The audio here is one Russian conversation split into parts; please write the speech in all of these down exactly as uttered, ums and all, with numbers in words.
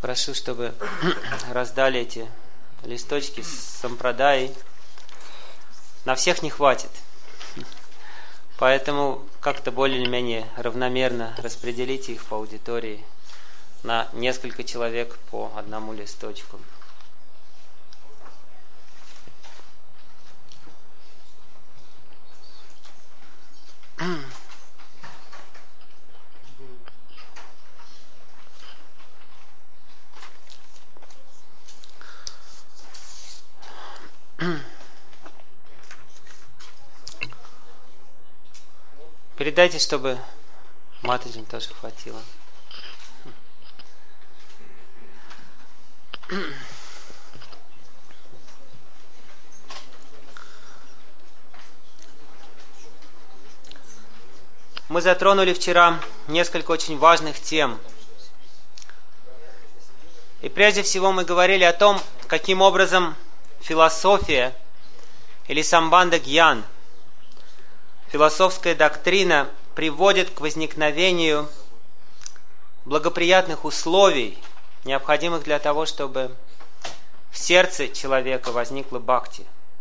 прошу, чтобы раздали эти листочки с сампрадай. На всех не хватит. Поэтому как-то более-менее равномерно распределите их по аудитории на несколько человек по одному листочку. Передайте, чтобы Матаджи тоже хватило. Мы затронули вчера несколько очень важных тем. И прежде всего мы говорили о том, каким образом философия или самбандха гьян, философская доктрина, приводит к возникновению благоприятных условий, необходимых для того, чтобы в сердце человека возникла бхакти.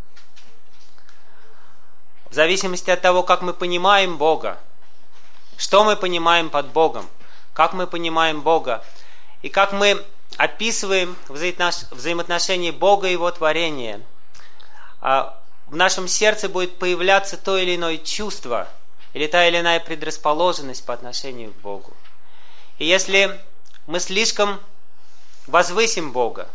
В зависимости от того, как мы понимаем Бога, что мы понимаем под Богом, как мы понимаем Бога, и как мы описываем взаимоотношения Бога и Его творения, в нашем сердце будет появляться то или иное чувство, или та или иная предрасположенность по отношению к Богу. И если мы слишком возвысим Бога,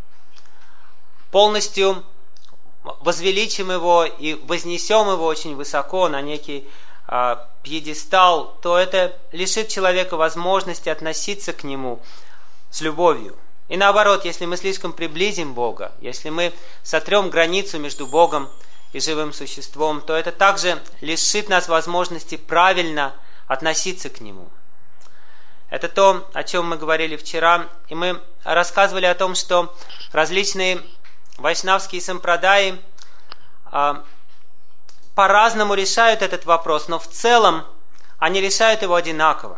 полностью возвеличим Его и вознесем Его очень высоко на некий а, пьедестал, то это лишит человека возможности относиться к Нему с любовью. И наоборот, если мы слишком приблизим Бога, если мы сотрем границу между Богом и живым существом, то это также лишит нас возможности правильно относиться к Нему. Это то, о чем мы говорили вчера, и мы рассказывали о том, что различные вайшнавские сампрадаи а, по-разному решают этот вопрос, но в целом они решают его одинаково.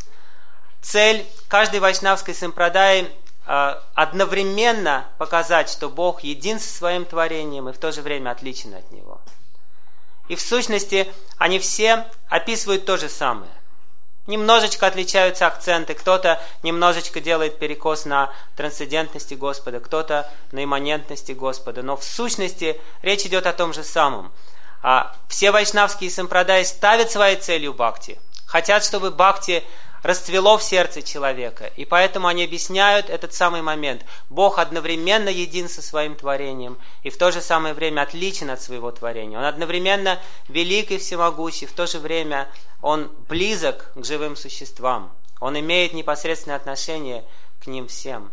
Цель каждой вайшнавской сампрадаи одновременно показать, что Бог един со своим творением и в то же время отличен от Него. И в сущности они все описывают то же самое. Немножечко отличаются акценты, кто-то немножечко делает перекос на трансцендентности Господа, кто-то на имманентности Господа, но в сущности речь идет о том же самом. Все вайшнавские сампрадаи ставят своей целью бхакти, хотят, чтобы бхакти расцвело в сердце человека. И поэтому они объясняют этот самый момент. Бог одновременно един со своим творением и в то же самое время отличен от своего творения. Он одновременно велик и всемогущий, в то же время Он близок к живым существам. Он имеет непосредственное отношение к ним всем.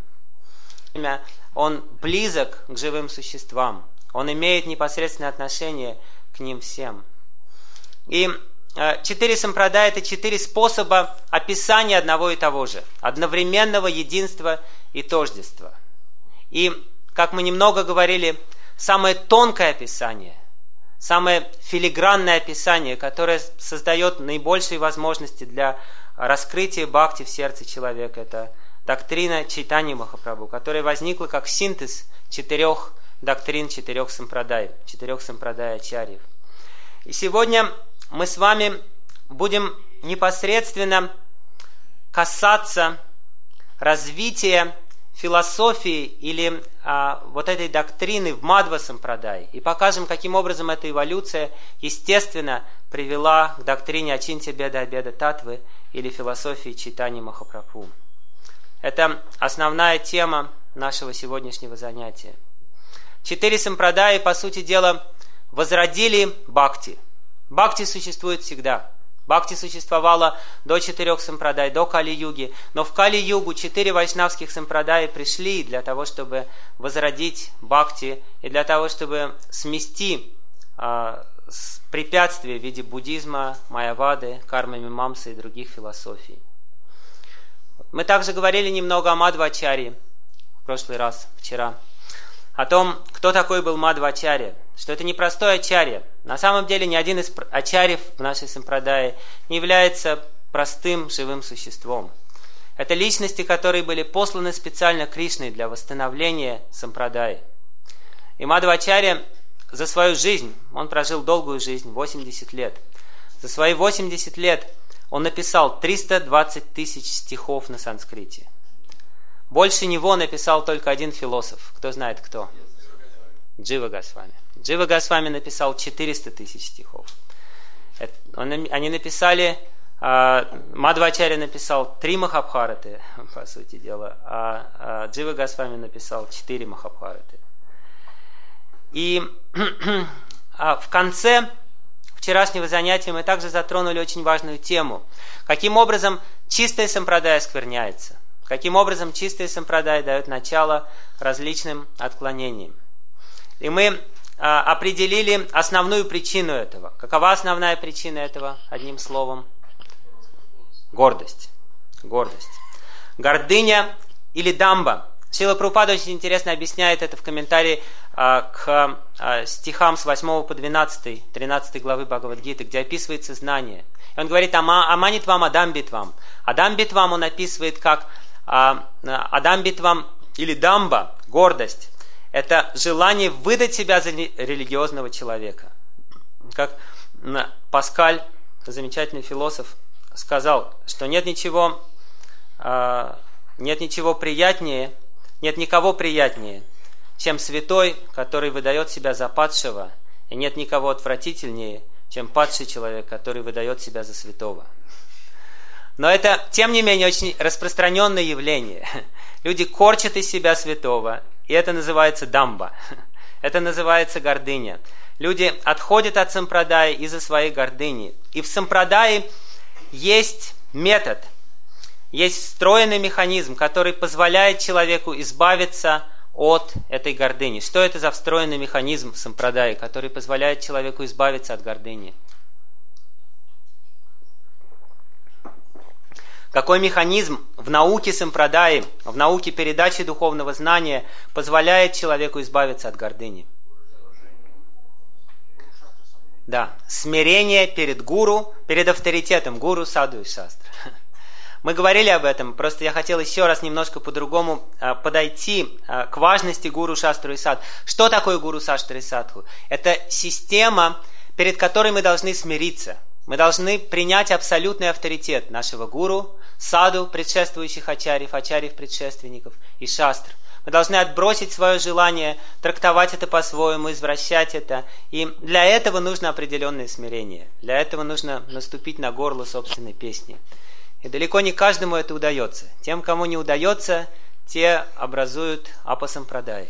Он близок к живым существам. Он имеет непосредственное отношение к ним всем. И четыре сампрадая – это четыре способа описания одного и того же, одновременного единства и тождества. И, как мы немного говорили, самое тонкое описание, самое филигранное описание, которое создает наибольшие возможности для раскрытия бхакти в сердце человека, это доктрина Чайтаньи Махапрабху, которая возникла как синтез четырех доктрин, четырех сампрадай, четырех сампрадай ачарьев. И сегодня мы с вами будем непосредственно касаться развития философии или а, вот этой доктрины в Мадхва сампрадай и покажем, каким образом эта эволюция естественно привела к доктрине Ачинтья Беда Абеда Татвы или философии Чайтаньи Махапрабху. Это основная тема нашего сегодняшнего занятия. Четыре сампрадаи, по сути дела, возродили бхакти. Бхакти существует всегда. Бхакти существовало до четырех сампрадай, до Кали-юги. Но в Кали-югу четыре вайшнавских сампрадаи пришли для того, чтобы возродить бхакти и для того, чтобы смести э, препятствия в виде буддизма, майявады, карма-мимамсы и других философий. Мы также говорили немного о Мадхва-ачарье в прошлый раз, вчера. О том, кто такой был Мадхва-ачарья, что это не простой ачарья. На самом деле ни один из ачарьев в нашей сампрадае не является простым живым существом. Это личности, которые были посланы специально Кришной для восстановления сампрадаи. И Мадхвачарья за свою жизнь, он прожил долгую жизнь, восемьдесят лет. За свои восемьдесят лет он написал триста двадцать тысяч стихов на санскрите. Больше него написал только один философ. Кто знает кто? Джива Госвами. Джива Госвами написал четыреста тысяч стихов. Это, он, они написали, а, Мадхвачарья написал три Махабхараты, по сути дела, а, а Джива Госвами написал четыре Махабхараты. И а в конце вчерашнего занятия мы также затронули очень важную тему. Каким образом чистая сампрадая скверняется? Каким образом чистая сампрадая дает начало различным отклонениям? И мы а, определили основную причину этого. Какова основная причина этого? Одним словом. Гордость. Гордость. Гордыня или дамба. Шрила Прабхупада очень интересно объясняет это в комментарии а, к а, стихам с восьмого по двенадцатый, тринадцатой главы Бхагавад-гиты, где описывается знание. И он говорит: «Аманитвам адамбитвам». Адамбитвам он описывает как а, адамбитвам или дамба, гордость. Это желание выдать себя за религиозного человека. Как Паскаль, замечательный философ, сказал, что нет ничего, а, нет ничего приятнее, нет никого приятнее, чем святой, который выдает себя за падшего, и нет никого отвратительнее, чем падший человек, который выдает себя за святого. Но это, тем не менее, очень распространенное явление. Люди корчат из себя святого, и это называется дамба. Это называется гордыня. Люди отходят от сампрадаи из-за своей гордыни. И в сампрадаи есть метод, есть встроенный механизм, который позволяет человеку избавиться от этой гордыни. Что это за встроенный механизм в сампрадаи, который позволяет человеку избавиться от гордыни? Какой механизм в науке сампрадаи, в науке передачи духовного знания позволяет человеку избавиться от гордыни? Да, смирение перед гуру, перед авторитетом гуру, саду и шастра. Мы говорили об этом, просто я хотел еще раз немножко по-другому а, подойти а, к важности гуру, шастру и садху. Что такое гуру, шастра и садху? Это система, перед которой мы должны смириться. Мы должны принять абсолютный авторитет нашего гуру, саду, предшествующих ачарьев, ачарьев предшественников и шастр. Мы должны отбросить свое желание трактовать это по-своему, извращать это. И для этого нужно определенное смирение. Для этого нужно наступить на горло собственной песни. И далеко не каждому это удается. Тем, кому не удается, те образуют апасампрадаи.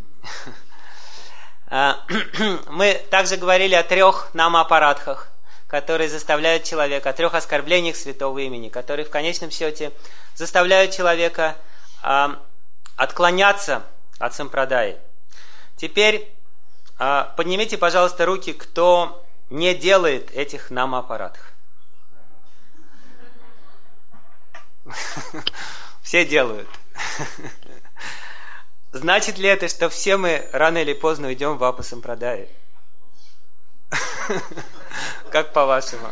Мы также говорили о трех намапарадхах, которые заставляют человека, о трех оскорблениях святого имени, которые в конечном счете заставляют человека отклоняться от сампрадаи. Теперь поднимите, пожалуйста, руки, кто не делает этих намапарадх. Все делают. Значит ли это, что все мы рано или поздно уйдем в апасампрадаи? Как по-вашему?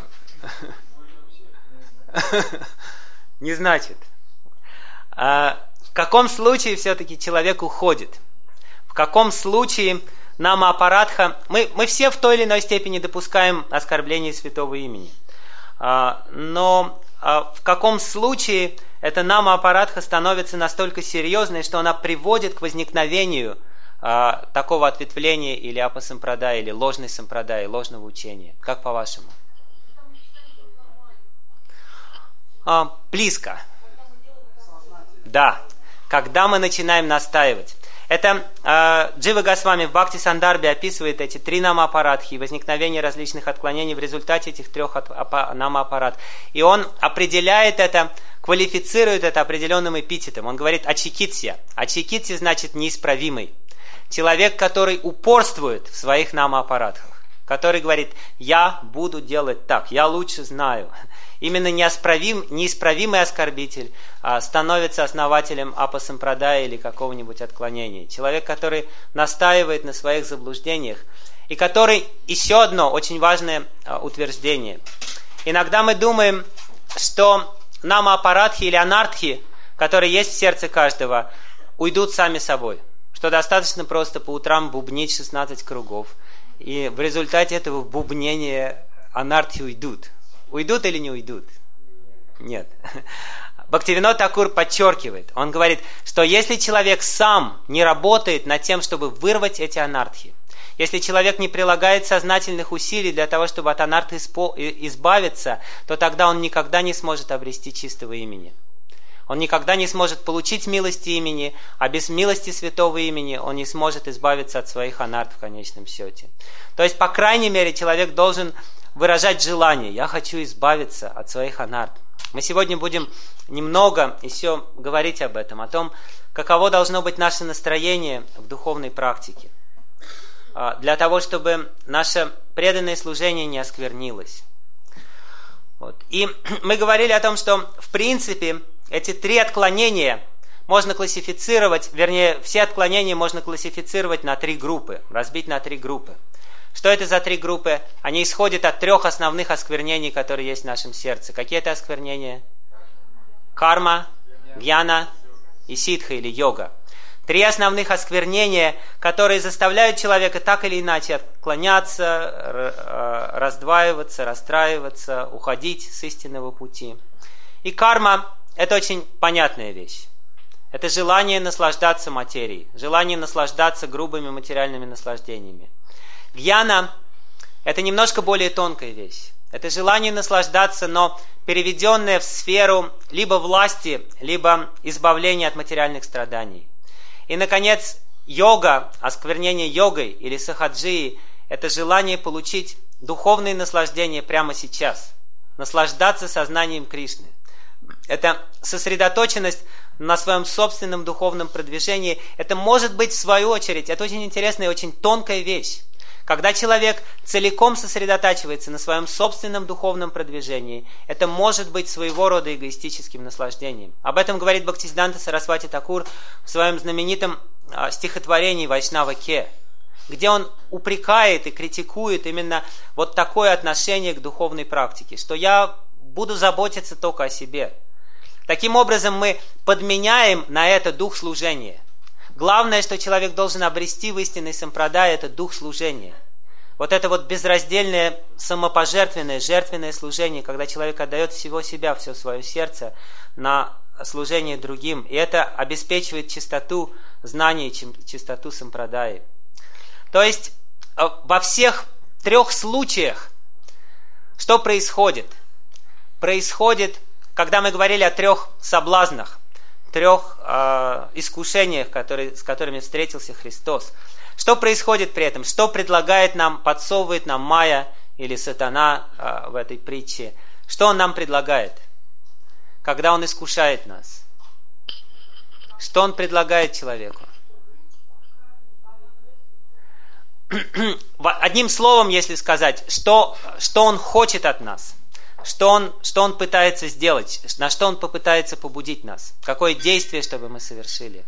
Не значит. А в каком случае все-таки человек уходит? В каком случае намапарадха... Мы, мы все в той или иной степени допускаем оскорбление святого имени. А, но... в каком случае эта намапарадха становится настолько серьезной, что она приводит к возникновению а, такого ответвления или апасампрадаи, или ложной сампрадаи, ложного учения? Как по-вашему? А, близко. Да. Когда мы начинаем настаивать. Это э, Джива Госвами в Бхакти Сандарбе описывает эти три намапарадхи, возникновение различных отклонений в результате этих трех намапарад. И он определяет это, квалифицирует это определенным эпитетом. Он говорит ачикитсья. Ачикитсья значит неисправимый. Человек, который упорствует в своих намапарадхах, который говорит: я буду делать так, я лучше знаю. Именно неисправим, неисправимый оскорбитель а, становится основателем апасампрадаи или какого-нибудь отклонения. Человек, который настаивает на своих заблуждениях, и который, еще одно очень важное а, утверждение. Иногда мы думаем, что намапарадхи или анартхи которые есть в сердце каждого, уйдут сами собой. Что достаточно просто по утрам бубнить шестнадцать кругов. И в результате этого бубнения анархи уйдут. Уйдут или не уйдут? Нет. Бхактивинод Тхакур подчеркивает, он говорит, что если человек сам не работает над тем, чтобы вырвать эти анархи, если человек не прилагает сознательных усилий для того, чтобы от анархи избавиться, то тогда он никогда не сможет обрести чистого имени. Он никогда не сможет получить милости имени, а без милости святого имени он не сможет избавиться от своих анарх в конечном счете. То есть, по крайней мере, человек должен выражать желание. Я хочу избавиться от своих анарх. Мы сегодня будем немного еще говорить об этом, о том, каково должно быть наше настроение в духовной практике, для того, чтобы наше преданное служение не осквернилось. Вот. И мы говорили о том, что в принципе эти три отклонения можно классифицировать, вернее, все отклонения можно классифицировать на три группы, разбить на три группы. Что это за три группы? Они исходят от трех основных осквернений, которые есть в нашем сердце. Какие это осквернения? Карма, гьяна и ситха или йога. Три основных осквернения, которые заставляют человека так или иначе отклоняться, раздваиваться, расстраиваться, уходить с истинного пути. И карма – это очень понятная вещь. Это желание наслаждаться материей, желание наслаждаться грубыми материальными наслаждениями. Гьяна – это немножко более тонкая вещь. Это желание наслаждаться, но переведенное в сферу либо власти, либо избавления от материальных страданий. И, наконец, йога, осквернение йогой или сахаджией – это желание получить духовные наслаждения прямо сейчас, наслаждаться сознанием Кришны. Это сосредоточенность на своем собственном духовном продвижении. Это может быть, в свою очередь, это очень интересная и очень тонкая вещь. Когда человек целиком сосредотачивается на своем собственном духовном продвижении, это может быть своего рода эгоистическим наслаждением. Об этом говорит Бхактисиданта Сарасвати Такур в своем знаменитом стихотворении «Вайшнава Ке», где он упрекает и критикует именно вот такое отношение к духовной практике, что я буду заботиться только о себе. Таким образом, мы подменяем на это дух служения. Главное, что человек должен обрести в истинной сампрадай, это дух служения. Вот это вот безраздельное, самопожертвенное, жертвенное служение, когда человек отдает всего себя, все свое сердце на служение другим. И это обеспечивает чистоту знаний, чистоту сампрадаи. То есть, во всех трех случаях, что происходит? Происходит, когда мы говорили о трех соблазнах, трех э, искушениях, которые, с которыми встретился Христос. Что происходит при этом? Что предлагает нам, подсовывает нам Майя или сатана э, в этой притче? Что он нам предлагает, когда он искушает нас? Что он предлагает человеку? Одним словом, если сказать, что, что он хочет от нас? Что он, что он пытается сделать, на что он попытается побудить нас, какое действие, чтобы мы совершили.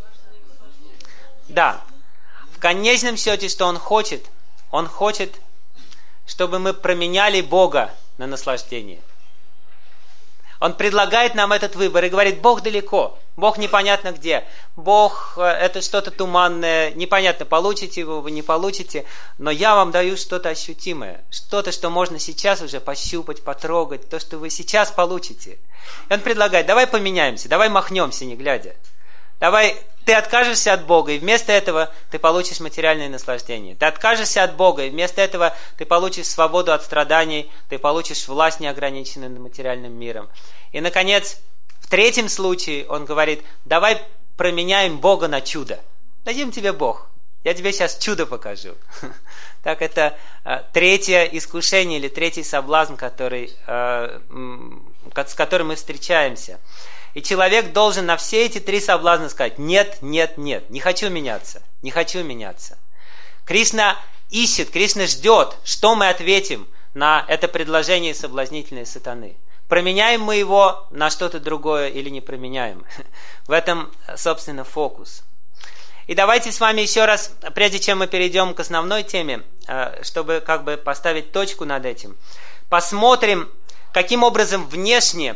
Да, в конечном счете, что он хочет, он хочет, чтобы мы променяли Бога на наслаждение. Он предлагает нам этот выбор и говорит: Бог далеко, Бог непонятно где, Бог это что-то туманное, непонятно, получите его вы, не получите, но я вам даю что-то ощутимое, что-то, что можно сейчас уже пощупать, потрогать, то, что вы сейчас получите. И он предлагает: давай поменяемся, давай махнемся, не глядя. Давай, ты откажешься от Бога, и вместо этого ты получишь материальное наслаждение. Ты откажешься от Бога, и вместо этого ты получишь свободу от страданий, ты получишь власть неограниченную над материальным миром. И, наконец, в третьем случае он говорит: давай променяем Бога на чудо. Дадим тебе Бог. Я тебе сейчас чудо покажу. Так это третье искушение или третий соблазн, который, с которым мы встречаемся. И человек должен на все эти три соблазна сказать: нет, нет, нет, не хочу меняться, не хочу меняться. Кришна ищет, Кришна ждет, что мы ответим на это предложение соблазнительной сатаны. Променяем мы его на что-то другое или не променяем. В этом, собственно, фокус. И давайте с вами еще раз, прежде чем мы перейдем к основной теме, чтобы как бы поставить точку над этим, посмотрим, каким образом внешне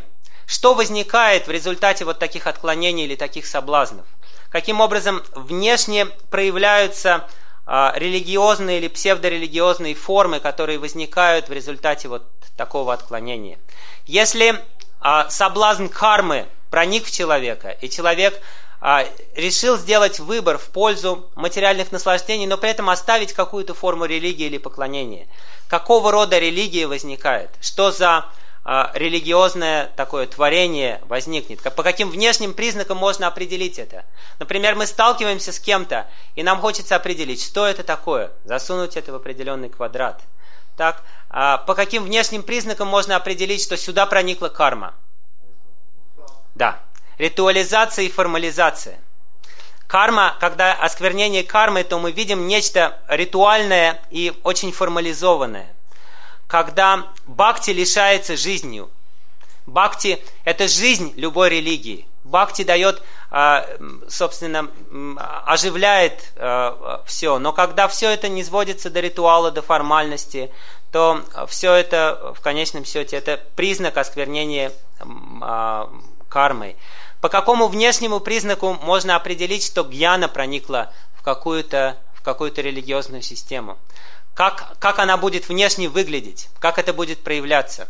что возникает в результате вот таких отклонений или таких соблазнов? Каким образом внешне проявляются а, религиозные или псевдорелигиозные формы, которые возникают в результате вот такого отклонения? Если а, соблазн кармы проник в человека, и человек а, решил сделать выбор в пользу материальных наслаждений, но при этом оставить какую-то форму религии или поклонения, какого рода религия возникает? Что за а, религиозное такое творение возникнет? По каким внешним признакам можно определить это? Например, мы сталкиваемся с кем-то, и нам хочется определить, что это такое, засунуть это в определенный квадрат. Так, а по каким внешним признакам можно определить, что сюда проникла карма? Да, ритуализация и формализация. Карма, когда осквернение кармы, то мы видим нечто ритуальное и очень формализованное. Когда бхакти лишается жизнью. Бхакти – это жизнь любой религии. Бхакти дает, собственно, оживляет все. Но когда все это не сводится до ритуала, до формальности, то все это, в конечном счете, это признак осквернения кармой. По какому внешнему признаку можно определить, что гьяна проникла в какую-то, в какую-то религиозную систему? Как, как она будет внешне выглядеть? Как это будет проявляться?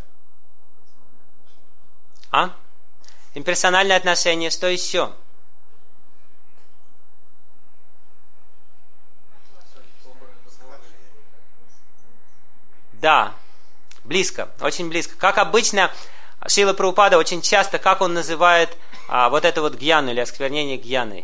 А? Имперсональное отношение, что еще? Да, близко, очень близко. Как обычно, Шрила Прабхупада очень часто, как он называет а, вот это вот гьяну или осквернение гьяной?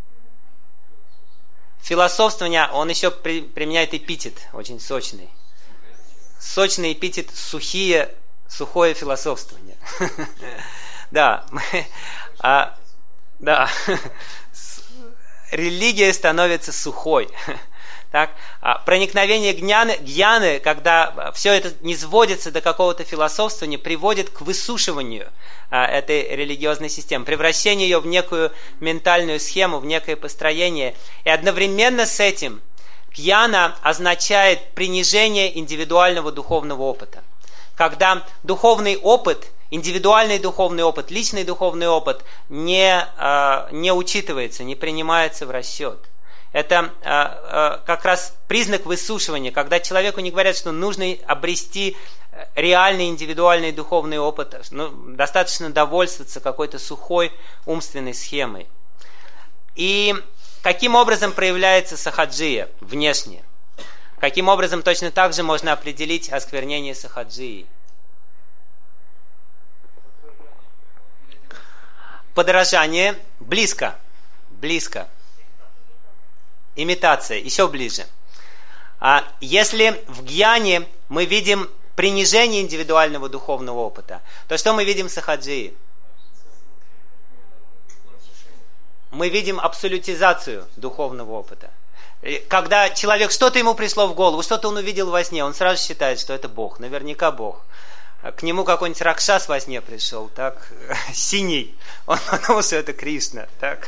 Философствование, он еще при, применяет эпитет, очень сочный. Сочный эпитет сухие, сухое философствование. Да, да, религия становится сухой. Так, проникновение гьяны, гьяны, когда все это не сводится до какого-то философствования, приводит к высушиванию а, этой религиозной системы, превращению ее в некую ментальную схему, в некое построение. И одновременно с этим гьяна означает принижение индивидуального духовного опыта. Когда духовный опыт, индивидуальный духовный опыт, личный духовный опыт не, а, не учитывается, не принимается в расчет. Это э, э, как раз признак высушивания, когда человеку не говорят, что нужно обрести реальный индивидуальный духовный опыт, ну, достаточно довольствоваться какой-то сухой умственной схемой. И каким образом проявляется сахаджия внешне? Каким образом точно так же можно определить осквернение сахаджии? Подражание близко, близко. Имитация, еще ближе. А если в гьяне мы видим принижение индивидуального духовного опыта, то что мы видим в сахаджии? Мы видим абсолютизацию духовного опыта. Когда человек, что-то ему пришло в голову, что-то он увидел во сне, он сразу считает, что это Бог, наверняка Бог. К нему какой-нибудь Ракшас во сне пришел, так, синий, он подумал, что это Кришна, так.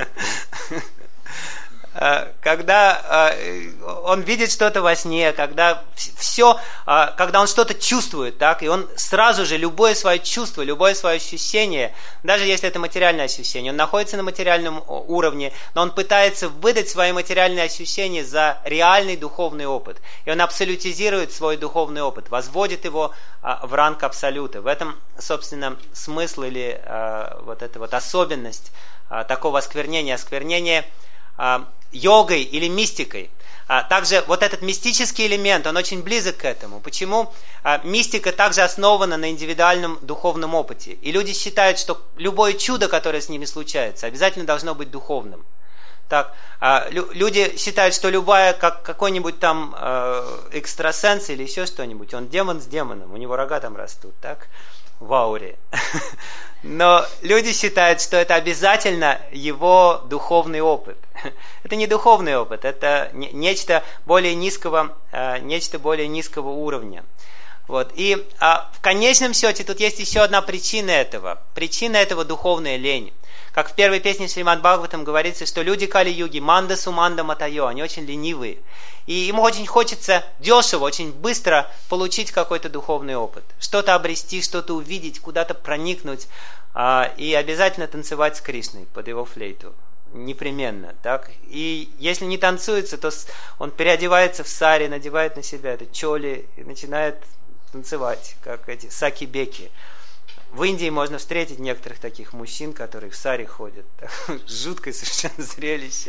Когда он видит что-то во сне, когда все, когда он что-то чувствует, так, и он сразу же любое свое чувство, любое свое ощущение, даже если это материальное ощущение, он находится на материальном уровне, но он пытается выдать свои материальные ощущения за реальный духовный опыт. И он абсолютизирует свой духовный опыт, возводит его в ранг абсолюта. В этом, собственно, смысл или вот эта вот особенность такого осквернения, осквернения йогой или мистикой. Также вот этот мистический элемент, он очень близок к этому. Почему? Мистика также основана на индивидуальном духовном опыте. И люди считают, что любое чудо, которое с ними случается, обязательно должно быть духовным. Так, люди считают, что любая, как какой-нибудь там экстрасенс или еще что-нибудь, он демон с демоном, у него рога там растут, так, в ауре. Но люди считают, что это обязательно его духовный опыт. Это не духовный опыт, это нечто более низкого, нечто более низкого уровня. Вот. И а, в конечном счете тут есть еще одна причина этого. Причина этого духовная лень. Как в первой песне Шримад Бхагаватам говорится, что люди Кали-юги, манда суманда матайо, они очень ленивые. И им очень хочется дешево, очень быстро получить какой-то духовный опыт. Что-то обрести, что-то увидеть, куда-то проникнуть. А, и обязательно танцевать с Кришной под его флейту. Непременно. Так? И если не танцуется, то он переодевается в сари, надевает на себя это чоли и начинает танцевать, как эти саки-беки. В Индии можно встретить некоторых таких мужчин, которые в сари ходят. Жуткое совершенно зрелище.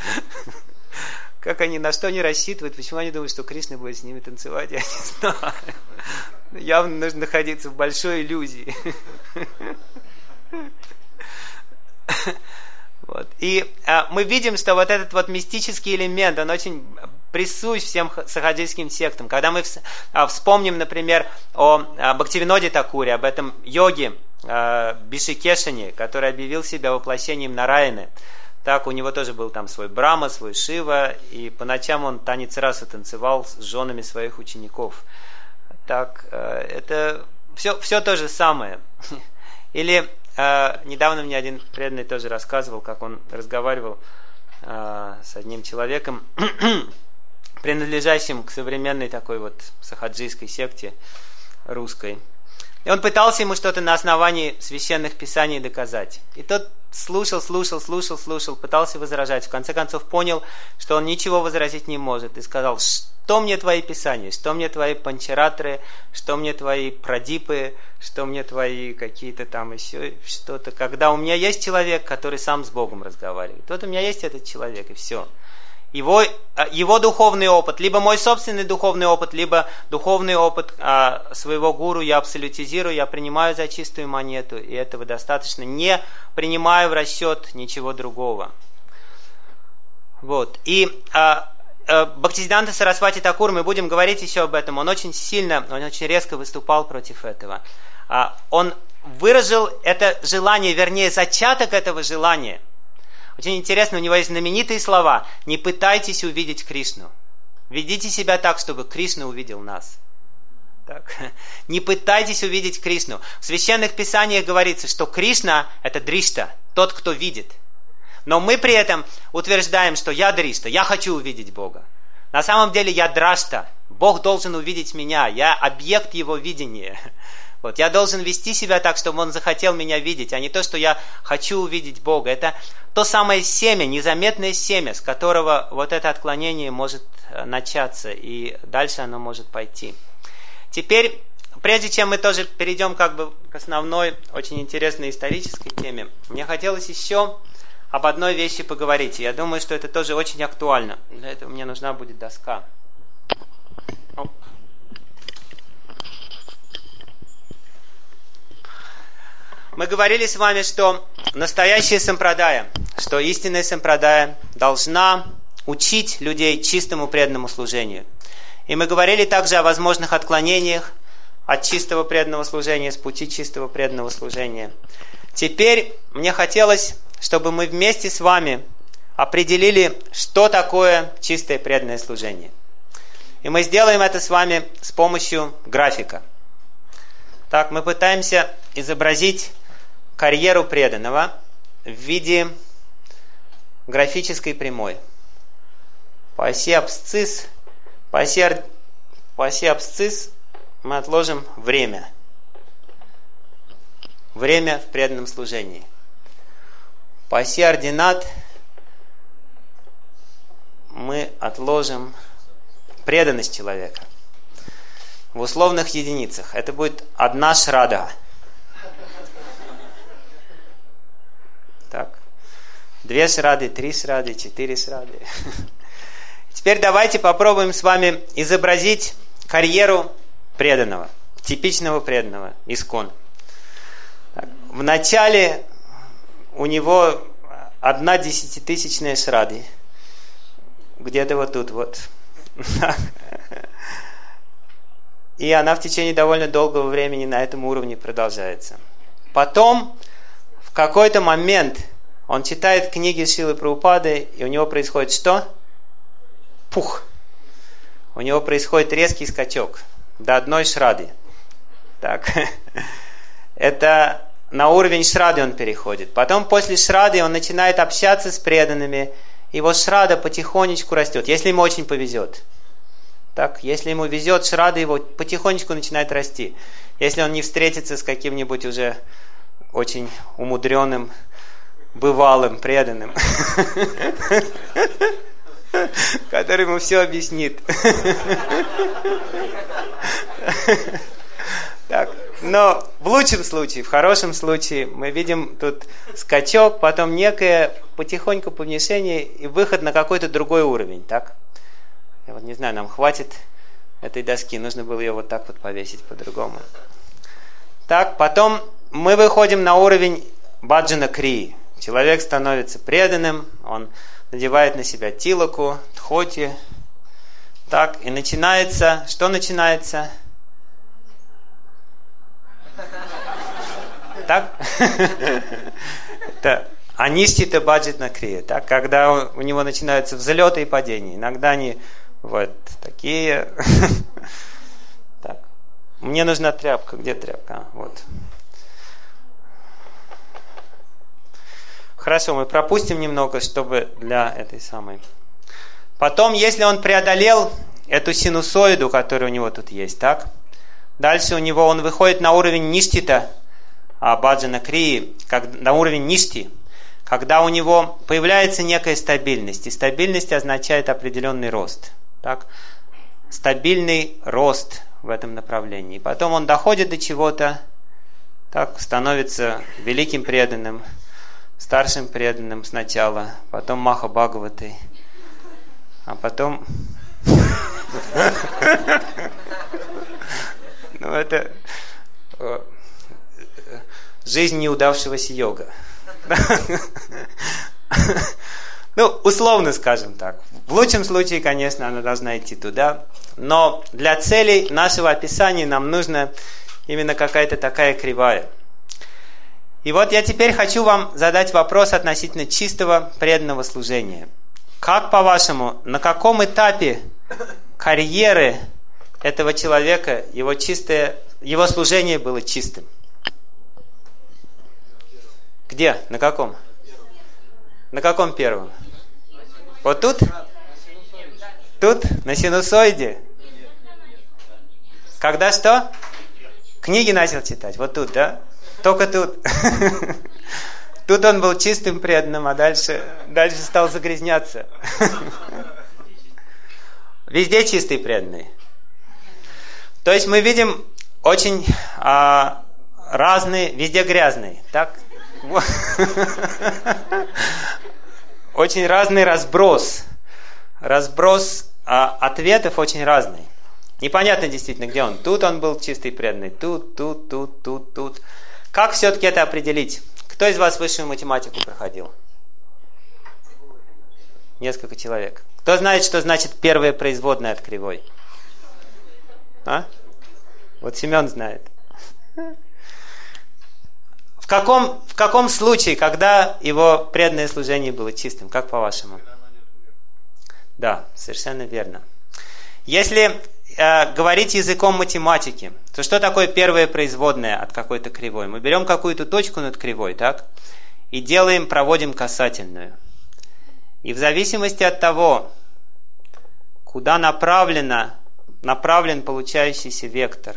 Как они, на что они рассчитывают, почему они думают, что Кришна будет с ними танцевать, я не знаю. Явно нужно находиться в большой иллюзии. Вот. И а, мы видим, что вот этот вот мистический элемент, он очень присущ всем сахаджийским сектам. Когда мы а, вспомним, например, о а, Бхактивиноде Такуре, об этом йоге а, Бишикешане, который объявил себя воплощением Нараяны. Так, у него тоже был там свой Брахма, свой Шива, и по ночам он танец раса танцевал с женами своих учеников. Так, а, это все, все то же самое. Или Uh, недавно мне один преданный тоже рассказывал, как он разговаривал uh, с одним человеком, принадлежащим к современной такой вот сахаджийской секте русской. И он пытался ему что-то на основании священных писаний доказать. И тот слушал, слушал, слушал, слушал, пытался возражать. В конце концов понял, что он ничего возразить не может. И сказал: что мне твои писания, что мне твои панчаратры, что мне твои прадипы, что мне твои какие-то там еще что-то. Когда у меня есть человек, который сам с Богом разговаривает. Вот у меня есть этот человек, и все. Его, его духовный опыт, либо мой собственный духовный опыт, либо духовный опыт а, своего гуру я абсолютизирую, я принимаю за чистую монету, и этого достаточно. Не принимаю в расчет ничего другого. Вот. И а, а, Бхактисиддханта Сарасвати Такур, мы будем говорить еще об этом, он очень сильно, он очень резко выступал против этого. А, он выразил это желание, вернее, зачаток этого желания. Очень интересно, у него есть знаменитые слова: «Не пытайтесь увидеть Кришну. Ведите себя так, чтобы Кришна увидел нас». Так. Не пытайтесь увидеть Кришну. В священных писаниях говорится, что Кришна – это дришта, тот, кто видит. Но мы при этом утверждаем, что я дришта, я хочу увидеть Бога. На самом деле я драшта. Бог должен увидеть меня, я объект его видения. Вот, я должен вести себя так, чтобы он захотел меня видеть, а не то, что я хочу увидеть Бога. Это то самое семя, незаметное семя, с которого вот это отклонение может начаться, и дальше оно может пойти. Теперь, прежде чем мы тоже перейдем как бы к основной, очень интересной исторической теме, мне хотелось еще об одной вещи поговорить. Я думаю, что это тоже очень актуально. Для этого мне нужна будет доска. Оп. Мы говорили с вами, что настоящая сампрадая, что истинная сампрадая должна учить людей чистому преданному служению. И мы говорили также о возможных отклонениях от чистого преданного служения, с пути чистого преданного служения. Теперь мне хотелось, чтобы мы вместе с вами определили, что такое чистое преданное служение. И мы сделаем это с вами с помощью графика. Так, мы пытаемся изобразить карьеру преданного в виде графической прямой. По оси абсцисс, по оси, по оси абсцисс мы отложим время. Время в преданном служении. По оси ординат мы отложим преданность человека. В условных единицах это будет одна шрада. Так. Две шрады, три шрады, четыре шрады. Теперь давайте попробуем с вами изобразить карьеру преданного, типичного преданного, искон. В начале у него одна десятитысячная шрады. Где-то вот тут вот. И она в течение довольно долгого времени на этом уровне продолжается. Потом в какой-то момент он читает книги Шрилы Прабхупады, и у него происходит что? Пух! У него происходит резкий скачок. до одной шрады. Так. Это на уровень шрады он переходит. Потом после шрады он начинает общаться с преданными. Его шрада потихонечку растет, если ему очень повезет. Так, если ему везет, шрада его потихонечку начинает расти. Если он не встретится с каким-нибудь уже очень умудренным, бывалым, преданным, который ему все объяснит. Так, но в лучшем случае, в хорошем случае, мы видим тут скачок, потом некое потихоньку повышение и выход на какой-то другой уровень, так? Я вот не знаю, нам хватит этой доски, нужно было ее вот так вот повесить по-другому. Так, потом мы выходим на уровень баджана крии. Человек становится преданным, он надевает на себя тилаку, дхоти. Так, и начинается, что начинается? Так? Это аништита баджана крия, так? Когда у него начинаются взлеты и падения. Иногда они вот такие. Так. Мне нужна тряпка. Где тряпка? А, вот. Хорошо, мы пропустим немного, чтобы для этой самой. Потом, если он преодолел эту синусоиду, которая у него тут есть, так? Дальше у него он выходит на уровень ништита, а баджана крии, как, на уровень ништи, когда у него появляется некая стабильность. И стабильность означает определенный рост. Так? Стабильный рост в этом направлении. Потом он доходит до чего-то, так, становится великим преданным, старшим преданным сначала, потом Маха Бхагаватой, а потом... Ну, это жизнь неудавшегося йога. Ну, условно скажем так. В лучшем случае, конечно, она должна идти туда. Но для целей нашего описания нам нужна именно какая-то такая кривая. И вот я теперь хочу вам задать вопрос относительно чистого преданного служения. Как, по-вашему, на каком этапе карьеры этого человека его чистое, его служение было чистым? Где? На каком? На каком первом? Вот тут? Тут? На синусоиде? Когда что? Книги начал читать. Вот тут, да? Только тут. Тут он был чистым преданным, а дальше, дальше стал загрязняться. Везде чистый преданный. То есть мы видим очень а, разные, везде грязный, так? Очень разный разброс. Разброс а, ответов очень разный. Непонятно действительно, где он. Тут он был чистый преданный, тут, тут, тут, тут, тут. Как все-таки это определить? Кто из вас высшую математику проходил? Несколько человек. Кто знает, что значит первая производная от кривой? А? Вот Семен знает. В каком, в каком случае, когда его преданное служение было чистым? Как по-вашему? Да, совершенно верно. Если э, говорить языком математики, то что такое первое производное от какой-то кривой? Мы берем какую-то точку над кривой, так? И делаем, проводим касательную. И в зависимости от того, куда направлено, направлен получающийся вектор,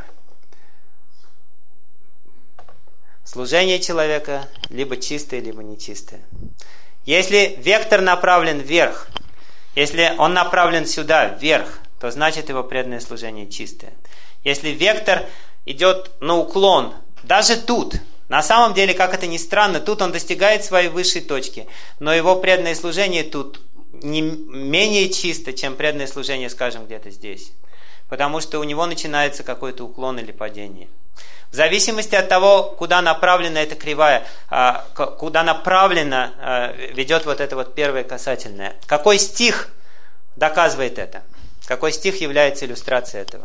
служение человека либо чистое, либо нечистое. Если вектор направлен вверх, если он направлен сюда, вверх, то значит его преданное служение чистое. Если вектор идет на уклон, даже тут, на самом деле, как это ни странно, тут он достигает своей высшей точки, но его преданное служение тут не менее чисто, чем преданное служение, скажем, где-то здесь. Потому что у него начинается какой-то уклон или падение. В зависимости от того, куда направлена эта кривая, куда направлена ведет вот это вот первое касательное. Какой стих доказывает это? Какой стих является иллюстрацией этого?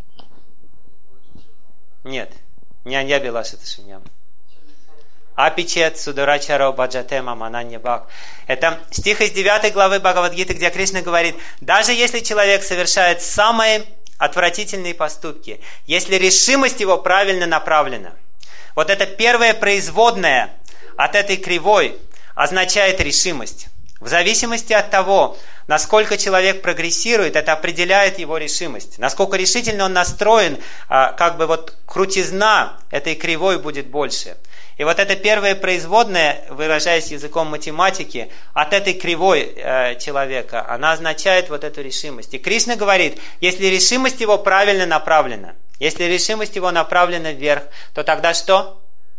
Нет. Не Анья Белашита Шуньям. Апичет Сударачаро Баджатема Мананья Бак. Это стих из девятой главы Бхагавад-гиты, где Кришна говорит, даже если человек совершает самые отвратительные поступки, если решимость его правильно направлена. Вот это первое производное от этой кривой означает решимость. В зависимости от того, насколько человек прогрессирует, это определяет его решимость. Насколько решительно он настроен, как бы вот крутизна этой кривой будет больше. И вот это первое производное, выражаясь языком математики, от этой кривой э, человека, она означает вот эту решимость. И Кришна говорит, если решимость его правильно направлена, если решимость его направлена вверх, то тогда что?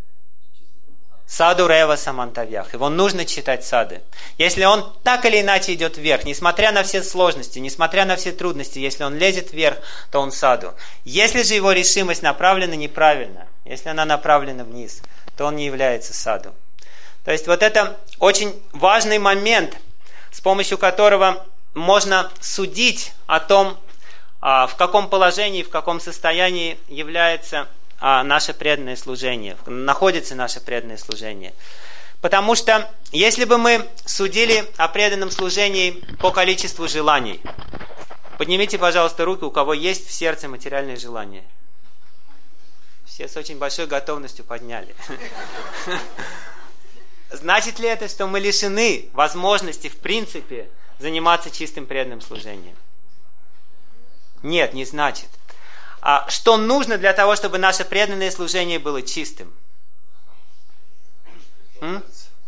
Саду рева самантавьях. Его нужно читать сады. Если он так или иначе идет вверх, несмотря на все сложности, несмотря на все трудности, если он лезет вверх, то он саду. Если же его решимость направлена неправильно, если она направлена вниз, то он не является саду. То есть вот это очень важный момент, с помощью которого можно судить о том, в каком положении, в каком состоянии является наше преданное служение, находится наше преданное служение. Потому что если бы мы судили о преданном служении по количеству желаний, поднимите, пожалуйста, руки, у кого есть в сердце материальные желания. Все с очень большой готовностью подняли. Значит ли это, что мы лишены возможности, в принципе, заниматься чистым преданным служением? Нет, не значит. А что нужно для того, чтобы наше преданное служение было чистым? М?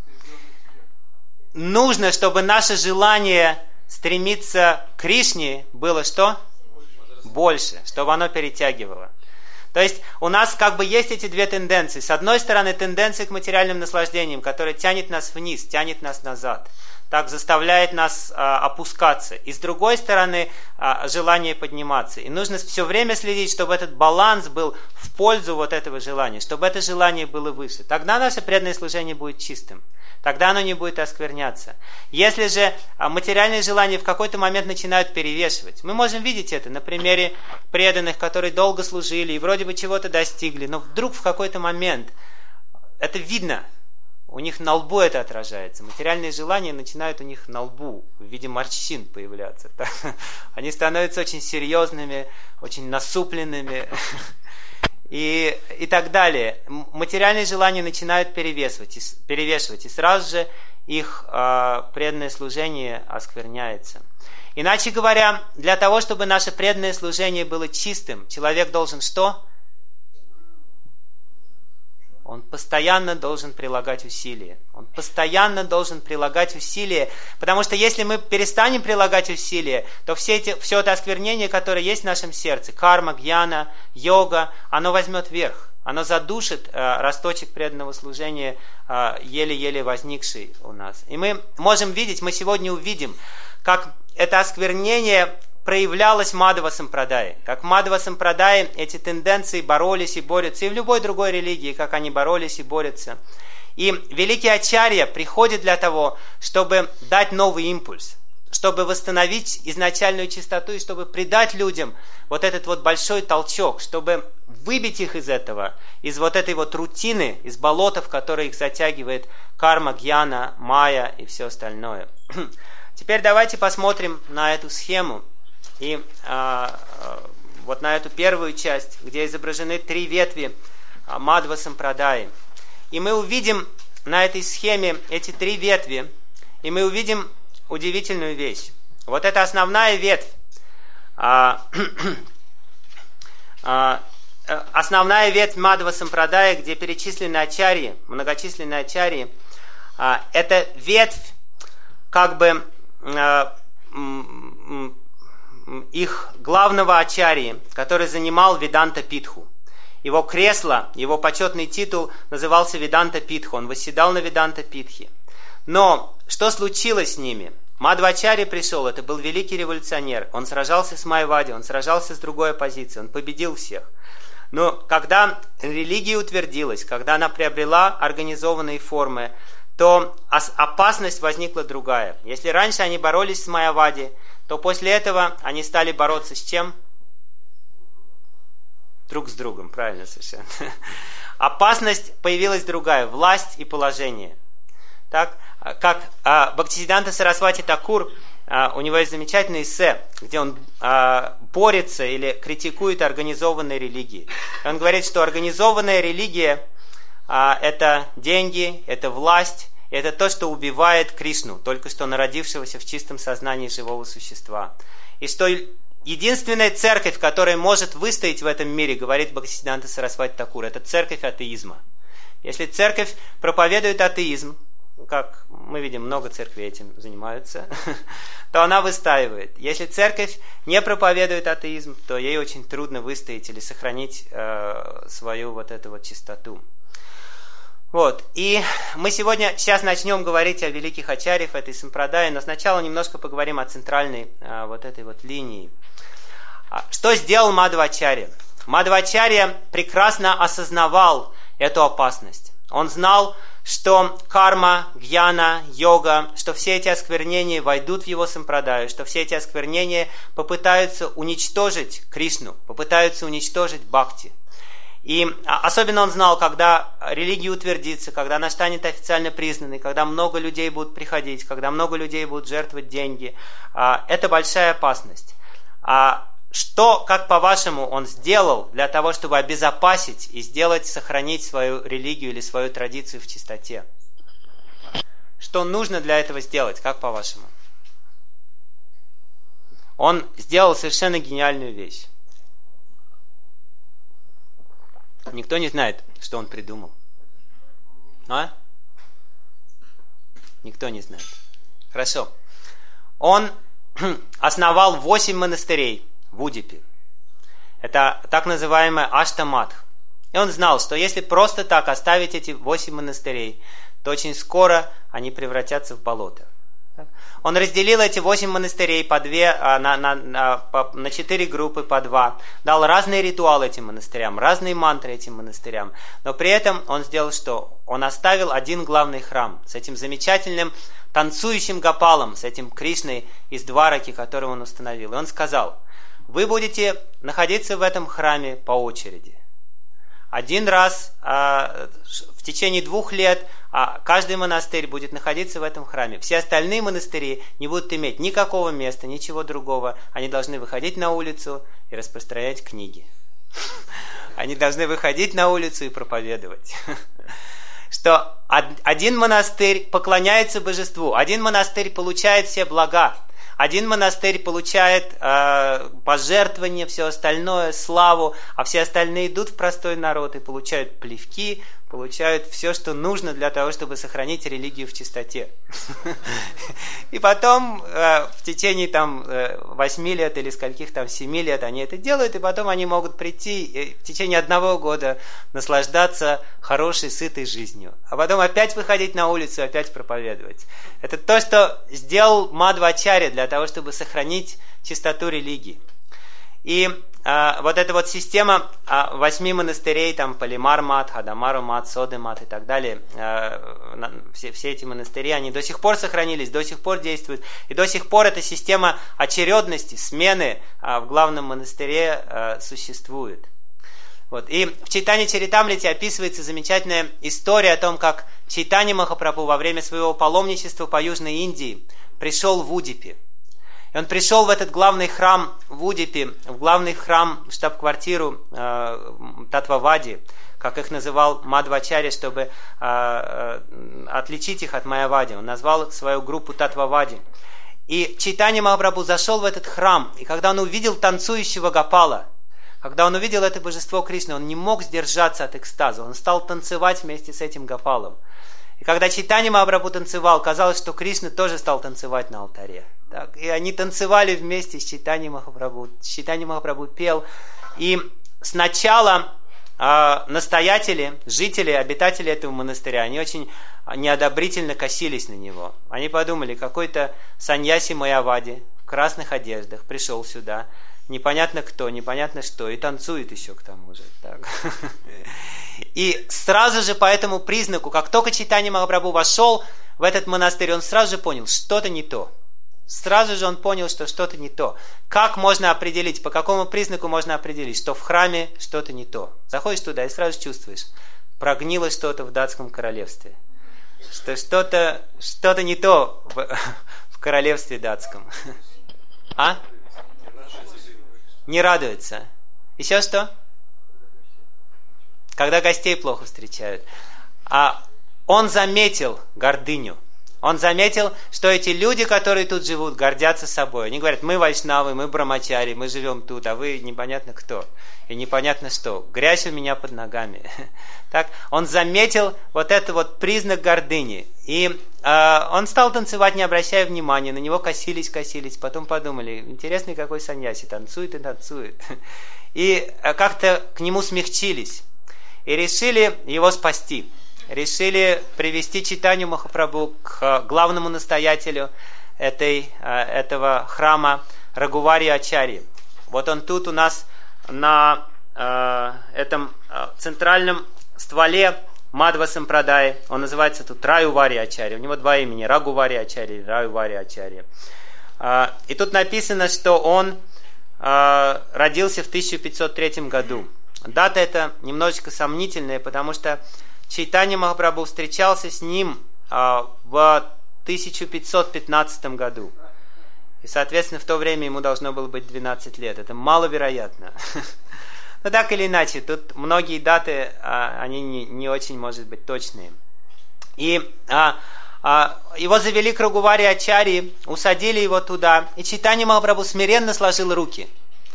Нужно, чтобы наше желание стремиться к Кришне было что? Больше, чтобы оно перетягивало. То есть у нас как бы есть эти две тенденции. С одной стороны, тенденция к материальным наслаждениям, которая тянет нас вниз, тянет нас назад, так заставляет нас а, опускаться. И с другой стороны, а, желание подниматься. И нужно все время следить, чтобы этот баланс был в пользу вот этого желания, чтобы это желание было выше. Тогда наше преданное служение будет чистым. Тогда оно не будет оскверняться. Если же материальные желания в какой-то момент начинают перевешивать, мы можем видеть это на примере преданных, которые долго служили и вроде бы чего-то достигли, но вдруг в какой-то момент это видно, у них на лбу это отражается. Материальные желания начинают у них на лбу в виде морщин появляться. Они становятся очень серьезными, очень насупленными. И, и так далее. Материальные желания начинают перевешивать, и, перевешивать, и сразу же их э, преданное служение оскверняется. Иначе говоря, для того, чтобы наше преданное служение было чистым, человек должен что? Он постоянно должен прилагать усилия. Он постоянно должен прилагать усилия, потому что если мы перестанем прилагать усилия, то все, эти, все это осквернение, которое есть в нашем сердце, карма, гьяна, йога, оно возьмет верх. Оно задушит э, росточек преданного служения, э, еле-еле возникший у нас. И мы можем видеть, мы сегодня увидим, как это осквернение проявлялось в Мадхава Сампрадае. Как в Мадхава Сампрадае эти тенденции боролись и борются, и в любой другой религии, как они боролись и борются. И великий Ачарья приходит для того, чтобы дать новый импульс, чтобы восстановить изначальную чистоту и чтобы придать людям вот этот вот большой толчок, чтобы выбить их из этого, из вот этой вот рутины, из болота, в которое их затягивает карма, гьяна, майя и все остальное. Теперь давайте посмотрим на эту схему. И а, вот на эту первую часть, где изображены три ветви Мадхава Сампрадаи. И мы увидим на этой схеме эти три ветви, и мы увидим удивительную вещь. Вот это основная ветвь, а, а, основная ветвь Мадхава Сампрадая, где перечислены ачарьи, многочисленные ачарьи, а, это ветвь как бы а, их главного ачарьи, который занимал Веданта Питху. Его кресло, его почетный титул назывался Веданта Питху. Он восседал на Веданта Питхе. Но что случилось с ними? Мадхвачарья пришел, это был великий революционер. Он сражался с Майявади, он сражался с другой оппозицией, он победил всех. Но когда религия утвердилась, когда она приобрела организованные формы, то опасность возникла другая. Если раньше они боролись с Майявади, то после этого они стали бороться с чем? Друг с другом, правильно совершенно. Опасность появилась другая, власть и положение. Так, как а, Бхактисиддханта Сарасвати Такур у него есть замечательный эссе, где он борется или критикует организованные религии. Он говорит, что организованная религия – это деньги, это власть, это то, что убивает Кришну, только что народившегося в чистом сознании живого существа. И что единственная церковь, которая может выстоять в этом мире, говорит Бхактисиддханта Сарасвати Такур, это церковь атеизма. Если церковь проповедует атеизм, как мы видим, много церквей этим занимаются, то она выстаивает. Если церковь не проповедует атеизм, то ей очень трудно выстоять или сохранить э, свою вот эту вот чистоту. Вот. И мы сегодня, сейчас начнем говорить о великих ачарьях этой сампрадаи, но сначала немножко поговорим о центральной э, вот этой вот линии. Что сделал Мадхвачарья? Мадхвачарья прекрасно осознавал эту опасность. Он знал, что карма, гьяна, йога, что все эти осквернения войдут в его сампрадаю, что все эти осквернения попытаются уничтожить Кришну, попытаются уничтожить бхакти. И особенно он знал, когда религия утвердится, когда она станет официально признанной, когда много людей будут приходить, когда много людей будут жертвовать деньги, это большая опасность. Что, как по-вашему, он сделал для того, чтобы обезопасить и сделать, сохранить свою религию или свою традицию в чистоте? Что нужно для этого сделать, как по-вашему? Он сделал совершенно гениальную вещь. Никто не знает, что он придумал. А? Никто не знает. Хорошо. Он основал восемь монастырей в Удипе. Это так называемая Аштамадх. И он знал, что если просто так оставить эти восемь монастырей, то очень скоро они превратятся в болото. Он разделил эти восемь монастырей по две, на, на, на, по, на четыре группы по два. Дал разные ритуалы этим монастырям, разные мантры этим монастырям. Но при этом он сделал что? Он оставил один главный храм с этим замечательным танцующим Гопалом, с этим Кришной из Двараки, которого он установил. И он сказал: вы будете находиться в этом храме по очереди. Один раз а, в течение двух лет а, каждый монастырь будет находиться в этом храме. Все остальные монастыри не будут иметь никакого места, ничего другого. Они должны выходить на улицу и распространять книги. Они должны выходить на улицу и проповедовать. Что один монастырь поклоняется божеству, один монастырь получает все блага. Один монастырь получает э, пожертвования, все остальное, славу, а все остальные идут в простой народ и получают плевки, получают все, что нужно для того, чтобы сохранить религию в чистоте. И потом э, в течение там восьми лет или скольких там семи лет они это делают, и потом они могут прийти и в течение одного года наслаждаться хорошей, сытой жизнью. А потом опять выходить на улицу и опять проповедовать. Это то, что сделал Мадхвачарья для того, чтобы сохранить чистоту религии. И а, вот эта вот система а, восьми монастырей, там Палимар-мат, Хадамару-мат, Соды-мат и так далее, а, на, все, все эти монастыри, они до сих пор сохранились, до сих пор действуют. И до сих пор эта система очередности, смены а, в главном монастыре а, существует. Вот. И в Чайтанья-чаритамрите описывается замечательная история о том, как Чайтанья Махапрабху во время своего паломничества по Южной Индии пришел в Удипе. И он пришел в этот главный храм в Удипе, в главный храм, штаб-квартиру э, Татвавади, как их называл Мадхвачарья, чтобы э, э, отличить их от Майявади. Он назвал свою группу Татвавади. И Чайтанья Махапрабху зашел в этот храм, и когда он увидел танцующего Гопала, когда он увидел это божество Кришны, он не мог сдержаться от экстаза, он стал танцевать вместе с этим Гопалом. И когда Чайтанья Махапрабху танцевал, казалось, что Кришна тоже стал танцевать на алтаре. Так, и они танцевали вместе с Чайтаньей Махапрабху. Чайтанья Махапрабху пел. И сначала э, настоятели, жители, обитатели этого монастыря, они очень неодобрительно косились на него. Они подумали, какой-то саньяси Майявади в красных одеждах пришел сюда, непонятно кто, непонятно что, и танцует еще к тому же. Так. И сразу же по этому признаку, как только Чайтанья Махапрабху вошел в этот монастырь, он сразу же понял, что-то не то. Сразу же он понял, что что-то не то. Как можно определить, по какому признаку можно определить, что в храме что-то не то? Заходишь туда и сразу чувствуешь, прогнило что-то в датском королевстве. Что что-то, что-то не то в, в в королевстве датском? А? Не радуется. Еще что? Когда гостей плохо встречают. А он заметил гордыню. Он заметил, что эти люди, которые тут живут, гордятся собой. Они говорят, мы вайшнавы, мы брамачари, мы живем тут, а вы непонятно кто. И непонятно что. Грязь у меня под ногами. Так, он заметил вот этот вот признак гордыни. И э, он стал танцевать, не обращая внимания. На него косились, косились. Потом подумали, интересный какой саньяси, танцует и танцует. И э, как-то к нему смягчились. И решили его спасти. Решили привести Чайтанью Махапрабху к главному настоятелю этой, этого храма Рагувари Ачарьи. Вот он тут у нас на э, этом центральном стволе Мадхва Сампрадай. Он называется тут Раювари Ачарья. У него два имени. Рагувари Ачарья и Раювари Ачарья. Э, и тут написано, что он э, родился в тысяча пятьсот третьем году. Дата эта немножечко сомнительная, потому что Чайтанья Махапрабху встречался с ним а, в тысяча пятьсот пятнадцатом году. И, соответственно, в то время ему должно было быть двенадцать лет. Это маловероятно. Но так или иначе, тут многие даты, а, они не, не очень, может быть, точные. И а, а, его завели к Рагувари Ачарьи, усадили его туда, и Чайтанья Махапрабху смиренно сложил руки,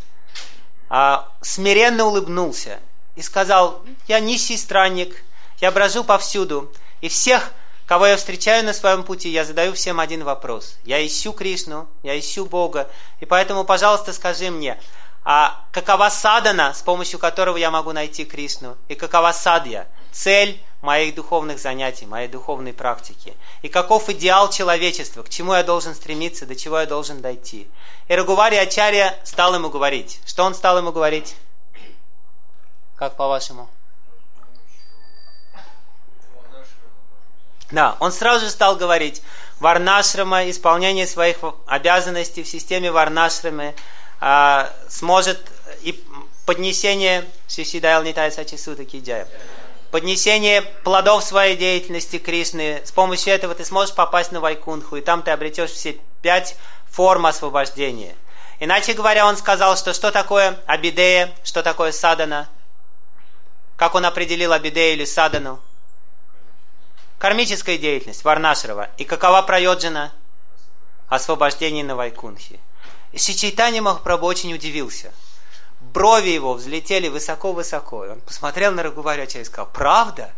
а, смиренно улыбнулся и сказал, я нищий странник, я брожу повсюду, и всех, кого я встречаю на своем пути, я задаю всем один вопрос. Я ищу Кришну, я ищу Бога, и поэтому, пожалуйста, скажи мне, а какова садхана, с помощью которого я могу найти Кришну, и какова садья, цель моих духовных занятий, моей духовной практики, и каков идеал человечества, к чему я должен стремиться, до чего я должен дойти. И Рагувари Ачарья стал ему говорить. Что он стал ему говорить? Как по-вашему? Да, он сразу же стал говорить, варнашрама, исполнение своих обязанностей в системе варнашрамы а, сможет и поднесение Шишидаял Нитай Сачисута Киджая, поднесение плодов своей деятельности Кришны, с помощью этого ты сможешь попасть на Вайкунху, и там ты обретешь все пять форм освобождения. Иначе говоря, он сказал, что что такое абидея, что такое садана, как он определил абидею или садану? Кармическая деятельность, варнашрава. И какова прайоджана? Освобождение на Вайкунхе. И Шри Чайтанья Махапрабху очень удивился. Брови его взлетели высоко-высоко. Он посмотрел на Рагувари Ачарья и сказал, правда?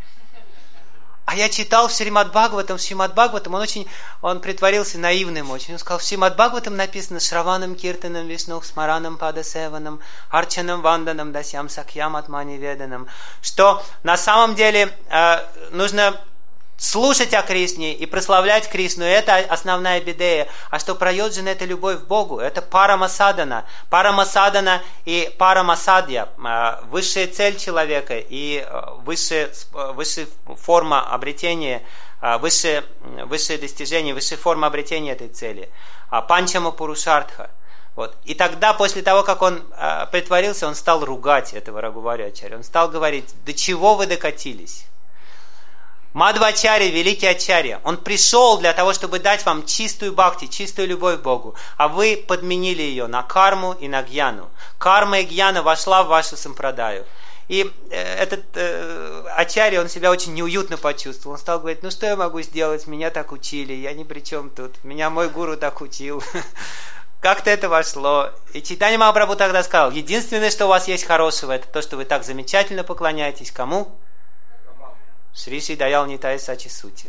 А я читал в Шримад Бхагаватам, в Шримад Бхагаватам, он очень, он притворился наивным очень. Он сказал, в Шримад Бхагаватам написано Шраванам Киртанам Вишнух Смаранам Падасеванам Арчанам Ванданам Дасям Сакьям Атмани Веданам, что на самом деле э, нужно слушать о Кришне и прославлять Кришну, это основная бидея. А что прайоджана, это любовь к Богу, это парамасадана. Парамасадана и парамасадья, высшая цель человека и высшая, высшая форма обретения, высшее, высшее достижение, высшая форма обретения этой цели. Панчама Пурушартха. Вот. И тогда, после того, как он притворился, он стал ругать этого Рагувари Ачарья. Он стал говорить, до чего вы докатились? Мадхва Ачарья, великий Ачарья, он пришел для того, чтобы дать вам чистую бхакти, чистую любовь к Богу, а вы подменили ее на карму и на гьяну. Карма и гьяна вошла в вашу сампрадаю. И этот э, Ачарья, он себя очень неуютно почувствовал. Он стал говорить, ну что я могу сделать, меня так учили, я ни при чем тут, меня мой гуру так учил. Как-то это вошло. И Чайтанья Махапрабху тогда сказал, единственное, что у вас есть хорошего, это то, что вы так замечательно поклоняетесь. Кому? Шри Шидаял Нитай Сачисути.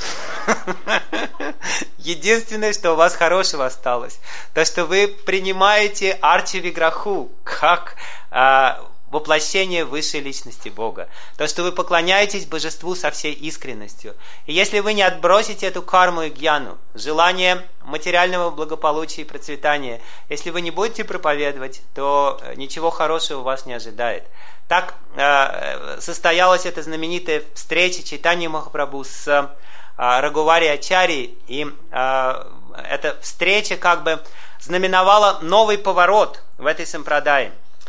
Единственное, что у вас хорошего осталось, то, что вы принимаете Арчи Виграху как а, воплощение высшей личности Бога. То, что вы поклоняетесь Божеству со всей искренностью. И если вы не отбросите эту карму и гьяну, желание материального благополучия и процветания, если вы не будете проповедовать, то ничего хорошего вас не ожидает. Так э, состоялась эта знаменитая встреча Чайтаньи Махапрабху с э, Рагувари Ачарьей, и э, эта встреча как бы знаменовала новый поворот в этой сампрадае.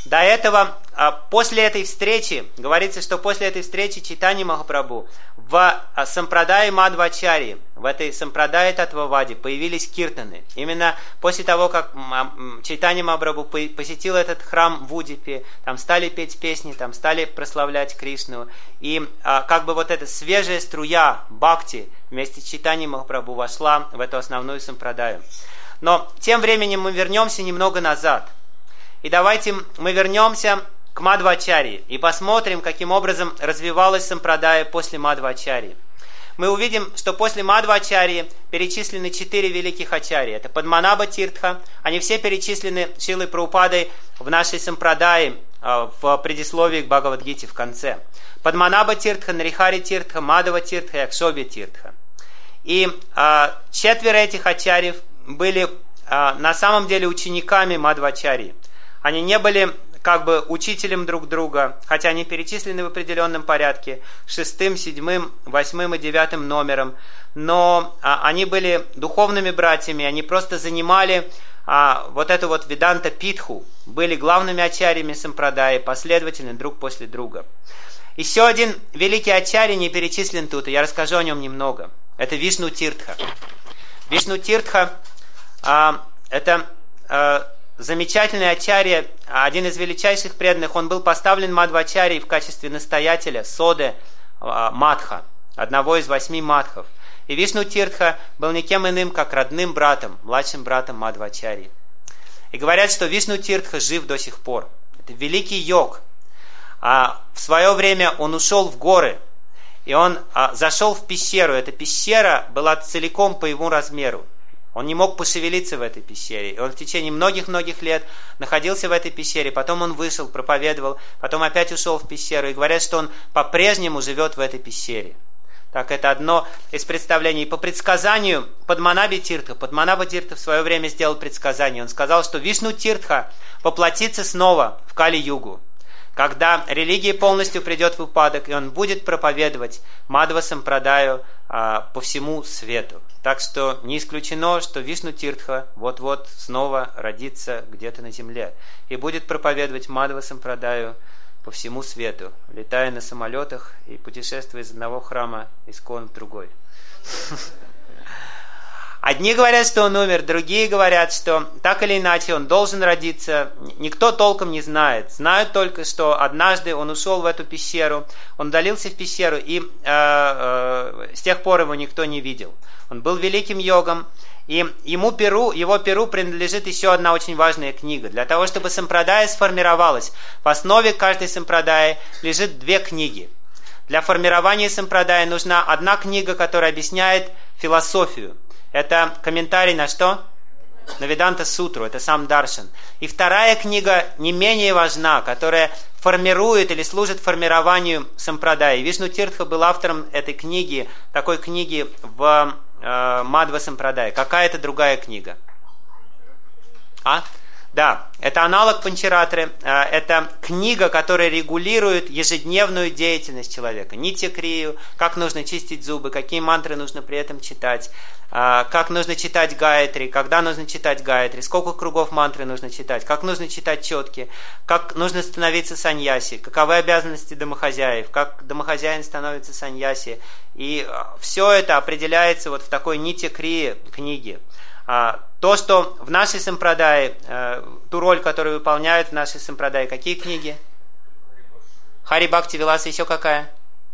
до этого, после этой встречи, говорится, что после этой встречи Чайтанья Махапрабху в Сампрадае Мадхвачарьи, в этой Сампрадае Татвавади появились киртаны. Именно после того, как Чайтанья Махапрабху посетил этот храм в Удипе, там стали петь песни, там стали прославлять Кришну. И как бы вот эта свежая струя бхакти вместе с Чайтаньей Махапрабху вошла в эту основную Сампрадаю. Но тем временем мы вернемся немного назад. И давайте мы вернемся к Мадхвачарьи и посмотрим, каким образом развивалась Сампрадая после Мадхвачарьи. Мы увидим, что после Мадхвачарьи перечислены четыре великих ачарьи. Это Падманаба Тиртха, они все перечислены Шрилой Прабхупадой в нашей Сампрадае, в предисловии к Бхагавад-гите в конце. Падманаба Тиртха, Нарихари Тиртха, Мадхава Тиртха и Акшобья Тиртха. И а, четверо этих ачарьев были а, на самом деле учениками Мадхвачарьи. Они не были как бы учителем друг друга, хотя они перечислены в определенном порядке, шестым, седьмым, восьмым и девятым номером, но а, они были духовными братьями, они просто занимали а, вот эту вот Веданта Питху, были главными ачарьями Сампрадаи, последовательно друг после друга. Еще один великий ачарья не перечислен тут, и я расскажу о нем немного. Это Вишну Тиртха. Вишну Тиртха а, это а, замечательный ачарья, один из величайших преданных. Он был поставлен Мадхвачарьей в качестве настоятеля Соды а, Мадха, одного из восьми мадхов. И Вишну Тиртха был никем иным, как родным братом, младшим братом Мадхвачарьи. И говорят, что Вишну Тиртха жив до сих пор. Это великий йог. А в свое время он ушел в горы, и он а, зашел в пещеру. Эта пещера была целиком по его размеру. Он не мог пошевелиться в этой пещере. И он в течение многих-многих лет находился в этой пещере. Потом он вышел, проповедовал, потом опять ушел в пещеру. И говорят, что он по-прежнему живет в этой пещере. Так, это одно из представлений. По предсказанию Падманаби Тиртха, Падманаба Тиртха в свое время сделал предсказание. Он сказал, что Вишну Тиртха воплотится снова в Кали-югу, когда религия полностью придет в упадок, и он будет проповедовать Мадхва Сампрадаю а, по всему свету. Так что не исключено, что Вишну Тиртха вот-вот снова родится где-то на земле и будет проповедовать Мадхва Сампрадаю по всему свету, летая на самолетах и путешествуя из одного храма Искон в другой. Одни говорят, что он умер, другие говорят, что так или иначе он должен родиться. Никто толком не знает. Знают только, что однажды он ушел в эту пещеру, он удалился в пещеру, и э, э, с тех пор его никто не видел. Он был великим йогом, и ему перу, его перу принадлежит еще одна очень важная книга. Для того, чтобы сампрадая сформировалась, в основе каждой сампрадаи лежит две книги. Для формирования сампрадая нужна одна книга, которая объясняет философию. Это комментарий на что? На Веданта Сутру, это сам Даршан. И вторая книга не менее важна, которая формирует или служит формированию сампрадаи. Вишну Тиртха был автором этой книги, такой книги в э, Мадхва Сампрадае. Какая-то другая книга? А? Да, это аналог Панчаратры, это книга, которая регулирует ежедневную деятельность человека. Нитья-крию, как нужно чистить зубы, какие мантры нужно при этом читать, как нужно читать гайатри, когда нужно читать гайатри, сколько кругов мантры нужно читать, как нужно читать четки, как нужно становиться саньяси, каковы обязанности домохозяев, как домохозяин становится саньяси. И все это определяется вот в такой нитья-крии книге. То, что в нашей сампрадае, ту роль, которую выполняют в нашей сампрадае, какие книги? Хари Бхакти Виласа, еще какая?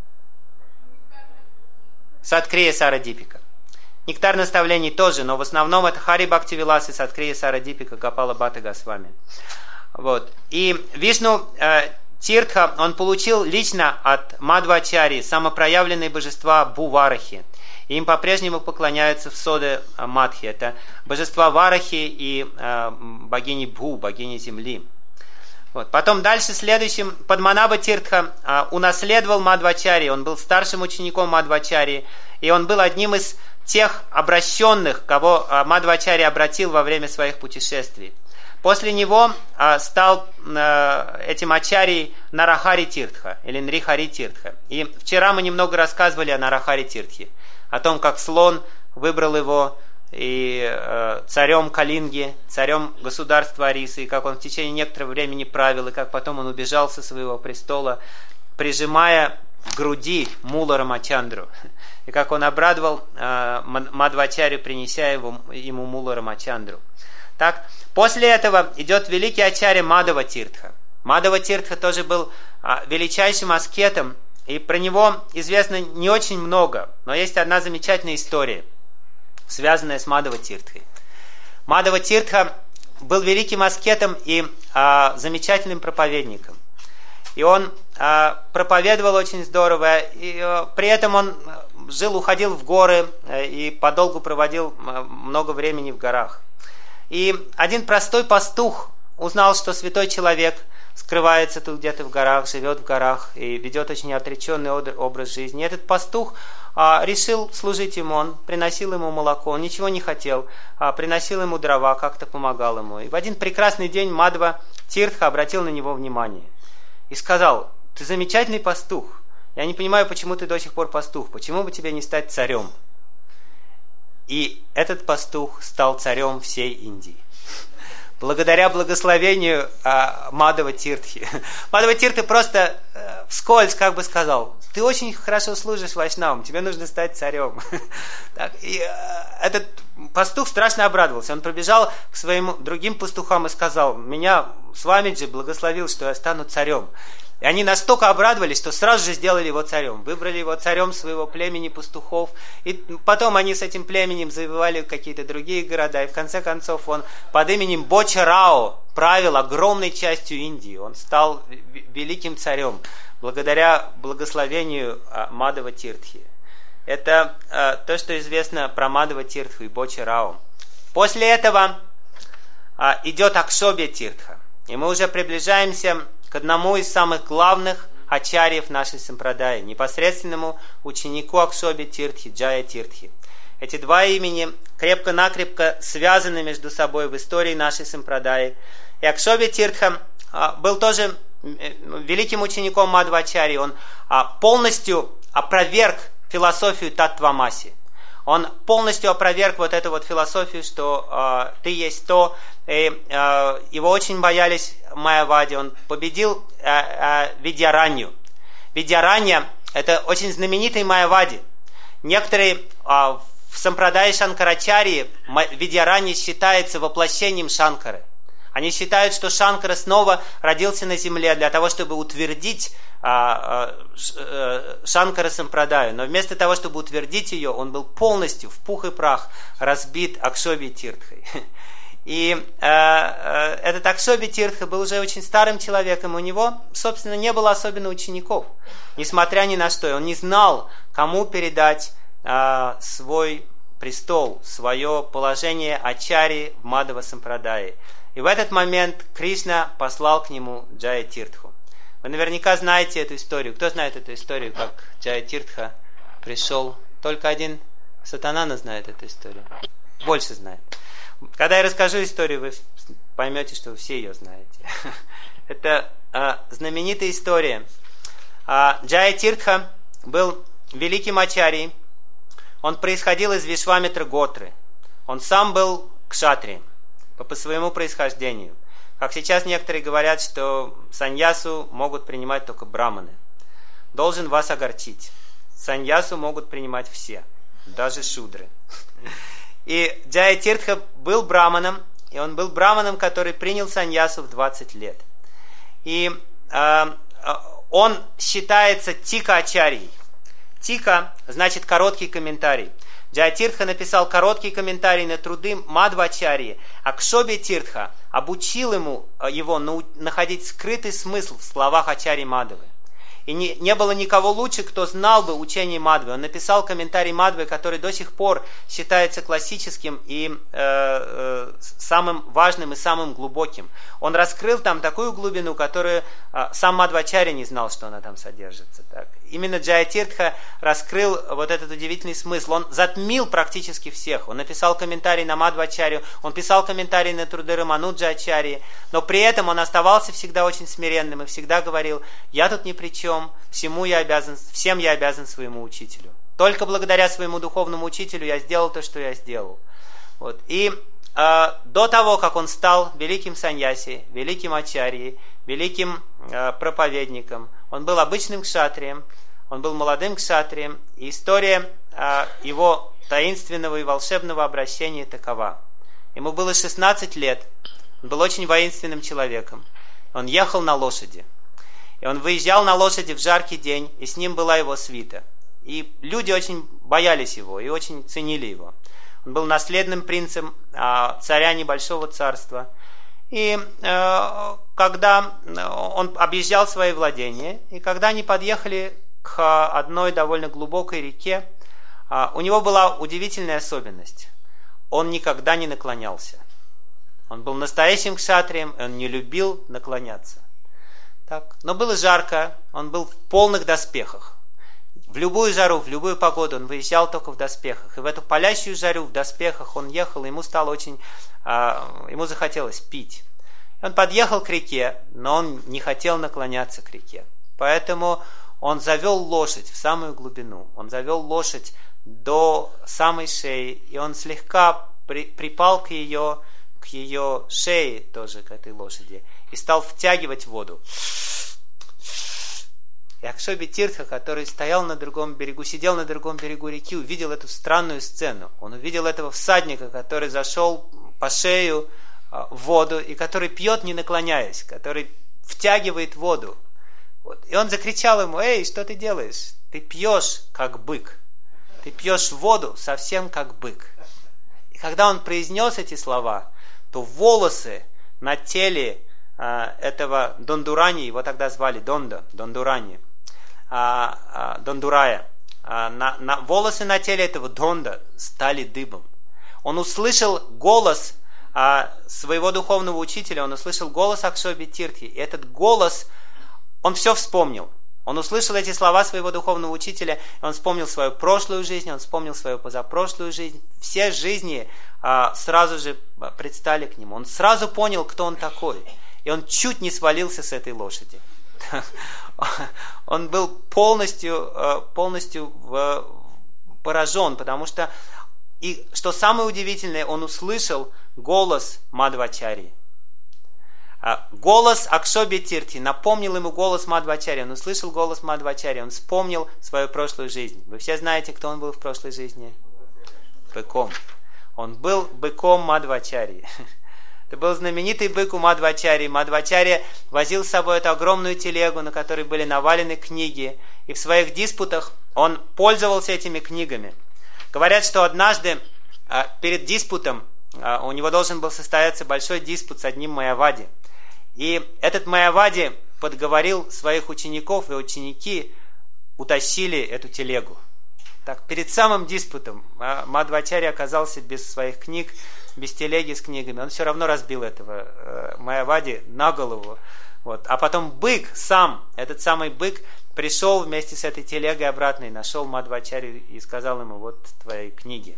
Садкрия Сара Дипика. Нектар наставлений тоже, но в основном это Хари Бхакти Виласа, Садкрия Сара Дипика, Гопала Бхатта Госвами. Вот. И Вишну э, Тиртха, он получил лично от Мадхвачарьи самопроявленные божества Бху-Варахи. Им по-прежнему поклоняются в Соде Мадхи. Это божества Варахи и э, богини Бху, богини земли. Вот. Потом дальше следующим Падманаба Тиртха э, унаследовал Мадхвачарьи. Он был старшим учеником Мадхвачарьи. И он был одним из тех обращенных, кого э, Мадхвачарья обратил во время своих путешествий. После него э, стал э, этим ачарьей Нарахари Тиртха или Нрихари Тиртха. И вчера мы немного рассказывали о Нарахари Тиртхе, о том, как слон выбрал его и э, царем Калинги, царем государства Арисы, и как он в течение некоторого времени правил, и как потом он убежал со своего престола, прижимая к груди мула Рамачандру, и как он обрадовал э, Мадхвачарью, принеся его, ему мула Рамачандру. Так, после этого идет великий ачарья Мадхава Тиртха. Мадхава Тиртха тоже был э, величайшим аскетом, и про него известно не очень много, но есть одна замечательная история, связанная с Мадхава Тиртхой. Мадхава Тиртха был великим аскетом и э, замечательным проповедником. И он э, проповедовал очень здорово, и э, при этом он жил, уходил в горы э, и подолгу проводил э, много времени в горах. И один простой пастух узнал, что святой человек скрывается тут где-то в горах, живет в горах и ведет очень отреченный образ жизни. И этот пастух э, решил служить ему, он приносил ему молоко, он ничего не хотел, э, приносил ему дрова, как-то помогал ему. И в один прекрасный день Мадхава Тиртха обратил на него внимание и сказал: ты замечательный пастух, я не понимаю, почему ты до сих пор пастух, почему бы тебе не стать царем? И этот пастух стал царем всей Индии, благодаря благословению а, Мадхава Тиртхи. Мадхава Тиртха просто а, вскользь как бы сказал: ты очень хорошо служишь вайшнавам, тебе нужно стать царем. Так, и а, этот пастух страшно обрадовался. Он пробежал к своим другим пастухам и сказал: меня Свамиджи благословил, что я стану царем. И они настолько обрадовались, что сразу же сделали его царем. Выбрали его царем своего племени пастухов. И потом они с этим племенем завоевали какие-то другие города. И в конце концов он под именем Бочарао правил огромной частью Индии. Он стал великим царем благодаря благословению Мадхава Тиртхи. Это э, то, что известно про Мадхава Тиртху и Бочарао. После этого э, идет Акшобья Тиртха. И мы уже приближаемся к одному из самых главных ачарьев нашей сампрадаи, непосредственному ученику Акшобьи Тиртхи, Джая Тиртхи. Эти два имени крепко-накрепко связаны между собой в истории нашей сампрадаи. И Акшобья Тиртха а, был тоже великим учеником Мадхвачарьи. Он а, полностью опроверг философию Таттвамаси. Он полностью опроверг вот эту вот философию, что э, ты есть то. И, э, его очень боялись майявади. Он победил э, э, Видьяранью. Видьяранья – это очень знаменитый майявади. Некоторые э, в сампрадае Шанкарачарьи Видьяранья считается воплощением Шанкары. Они считают, что Шанкара снова родился на земле для того, чтобы утвердить а, а, Шанкара Сампрадаю. Но вместо того, чтобы утвердить ее, он был полностью в пух и прах разбит Акшобьей Тиртхой. И а, а, этот Акшобья Тиртха был уже очень старым человеком. У него, собственно, не было особенно учеников. Несмотря ни на что. Он не знал, кому передать а, свой престол, свое положение ачарьи в Мадхава Сампрадае. И в этот момент Кришна послал к нему Джая Тиртху. Вы наверняка знаете эту историю. Кто знает эту историю, как Джая Тиртха пришел? Только один Сатанана знает эту историю. Больше знает. Когда я расскажу историю, вы поймете, что вы все ее знаете. Это а, знаменитая история. А, Джая Тиртха был великим ачарьей. Он происходил из Вишвамитра Готры. Он сам был кшатрием по своему происхождению. Как сейчас некоторые говорят, что саньясу могут принимать только браманы. Должен вас огорчить. Саньясу могут принимать все, даже шудры. И Джая Тиртха был браманом, и он был браманом, который принял саньясу в двадцать лет. И э, он считается тика-ачарьей. Тика значит короткий комментарий. Джая Тиртха написал короткий комментарий на труды Мадхвачарьи. Акшобья Тиртха обучил ему, его находить скрытый смысл в словах ачарьи Мадхвы. И не, не было никого лучше, кто знал бы учение Мадхвы. Он написал комментарий Мадхвы, который до сих пор считается классическим и э, э, самым важным и самым глубоким. Он раскрыл там такую глубину, которую э, сам Мадхвачарья не знал, что она там содержится. Так. Именно Джая Тиртха раскрыл вот этот удивительный смысл. Он затмил практически всех. Он написал комментарий на Мадхвачарью, он писал комментарий на труды Рамануджа-ачарьи, но при этом он оставался всегда очень смиренным и всегда говорил: я тут ни при чем. Всему я обязан, всем я обязан своему учителю. Только благодаря своему духовному учителю я сделал то, что я сделал. Вот. И э, до того, как он стал великим саньяси, великим ачарьей, великим э, проповедником, он был обычным кшатрием, он был молодым кшатрием, и история э, его таинственного и волшебного обращения такова. Ему было шестнадцать лет, он был очень воинственным человеком, он ехал на лошади. И он выезжал на лошади в жаркий день, и с ним была его свита. И люди очень боялись его и очень ценили его. Он был наследным принцем а, царя небольшого царства. И э, когда он объезжал свои владения, и когда они подъехали к одной довольно глубокой реке, э, у него была удивительная особенность. Он никогда не наклонялся. Он был настоящим кшатрием, и он не любил наклоняться. Так. Но было жарко, он был в полных доспехах. В любую жару, в любую погоду он выезжал только в доспехах. И в эту палящую жару в доспехах он ехал, и ему стало очень, а, ему захотелось пить. И он подъехал к реке, но он не хотел наклоняться к реке. Поэтому он завел лошадь в самую глубину. Он завел лошадь до самой шеи, и он слегка при, припал к ее, к ее шее, тоже к этой лошади, и стал втягивать воду. И Акшоби Тиртха, который стоял на другом берегу, сидел на другом берегу реки, увидел эту странную сцену. Он увидел этого всадника, который зашел по шею в воду, и который пьет, не наклоняясь, который втягивает воду. Вот. И он закричал ему: «Эй, что ты делаешь? Ты пьешь, как бык. Ты пьешь воду совсем как бык». И когда он произнес эти слова, то волосы на теле а, этого Дондурани, его тогда звали Дондо, Дондурани, а, а, Дондурая, а, на, на, волосы на теле этого Донда стали дыбом. Он услышал голос а, своего духовного учителя, он услышал голос Акшоби Тиртхи, и этот голос, он все вспомнил. Он услышал эти слова своего духовного учителя, он вспомнил свою прошлую жизнь, он вспомнил свою позапрошлую жизнь. Все жизни а, сразу же предстали к нему. Он сразу понял, кто он такой. И он чуть не свалился с этой лошади. Он был полностью, полностью поражен, потому что, и что самое удивительное, он услышал голос Мадхвачарьи. Голос Акшоби Тиртхи напомнил ему голос Мадхвачарьи. Он услышал голос Мадхвачарьи, он вспомнил свою прошлую жизнь. Вы все знаете, кто он был в прошлой жизни? Быком. Он был быком Мадхвачарьи. Это был знаменитый бык у Мадхвачарьи. Мадхвачарья возил с собой эту огромную телегу, на которой были навалены книги. И в своих диспутах он пользовался этими книгами. Говорят, что однажды перед диспутом у него должен был состояться большой диспут с одним Майявади. И этот Майявади подговорил своих учеников, и ученики утащили эту телегу. Так, перед самым диспутом Мадхвачарья оказался без своих книг, без телеги с книгами. Он все равно разбил этого э, Майявади на голову. Вот. А потом бык сам, этот самый бык, пришел вместе с этой телегой обратно и нашел Мадхвачарью и сказал ему: вот твои книги.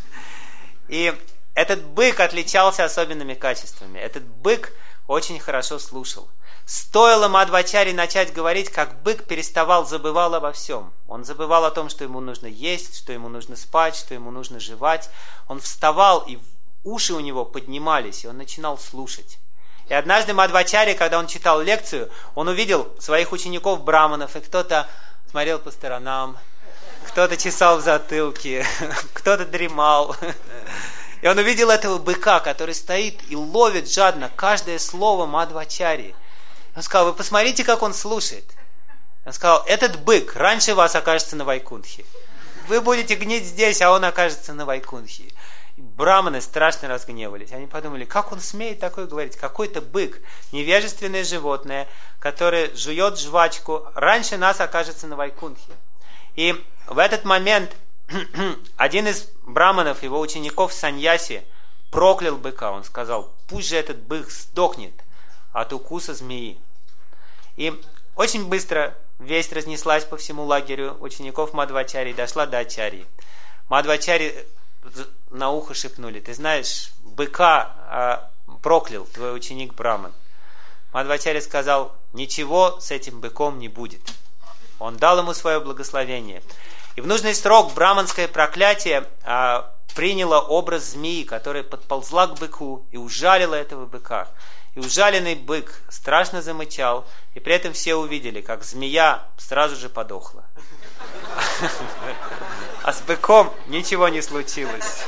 И этот бык отличался особенными качествами. Этот бык очень хорошо слушал. Стоило Мадхвачарьи начать говорить, как бык переставал, забывал обо всем. Он забывал о том, что ему нужно есть, что ему нужно спать, что ему нужно жевать. Он вставал, и уши у него поднимались, и он начинал слушать. И однажды Мадхвачарья, когда он читал лекцию, он увидел своих учеников браманов, и кто-то смотрел по сторонам, кто-то чесал в затылке, кто-то дремал. И он увидел этого быка, который стоит и ловит жадно каждое слово Мадхвачарьи. Он сказал: вы посмотрите, как он слушает. Он сказал: этот бык раньше вас окажется на Вайкунтхе. Вы будете гнить здесь, а он окажется на Вайкунтхе. И браманы страшно разгневались. Они подумали: как он смеет такое говорить? Какой-то бык, невежественное животное, которое жует жвачку, раньше нас окажется на Вайкунтхе. И в этот момент один из браманов, его учеников саньяси, проклял быка. Он сказал: пусть же этот бык сдохнет от укуса змеи. И очень быстро весть разнеслась по всему лагерю учеников Мадхвачарьи, дошла до Ачарьи. Мадхвачарьи на ухо шепнули: ты знаешь, быка а, проклял твой ученик браман. Мадхвачарья сказал: ничего с этим быком не будет. Он дал ему свое благословение. И в нужный срок браманское проклятие а, приняло образ змеи, которая подползла к быку и ужалила этого быка. И ужаленный бык страшно замычал, и при этом все увидели, как змея сразу же подохла. А с быком ничего не случилось.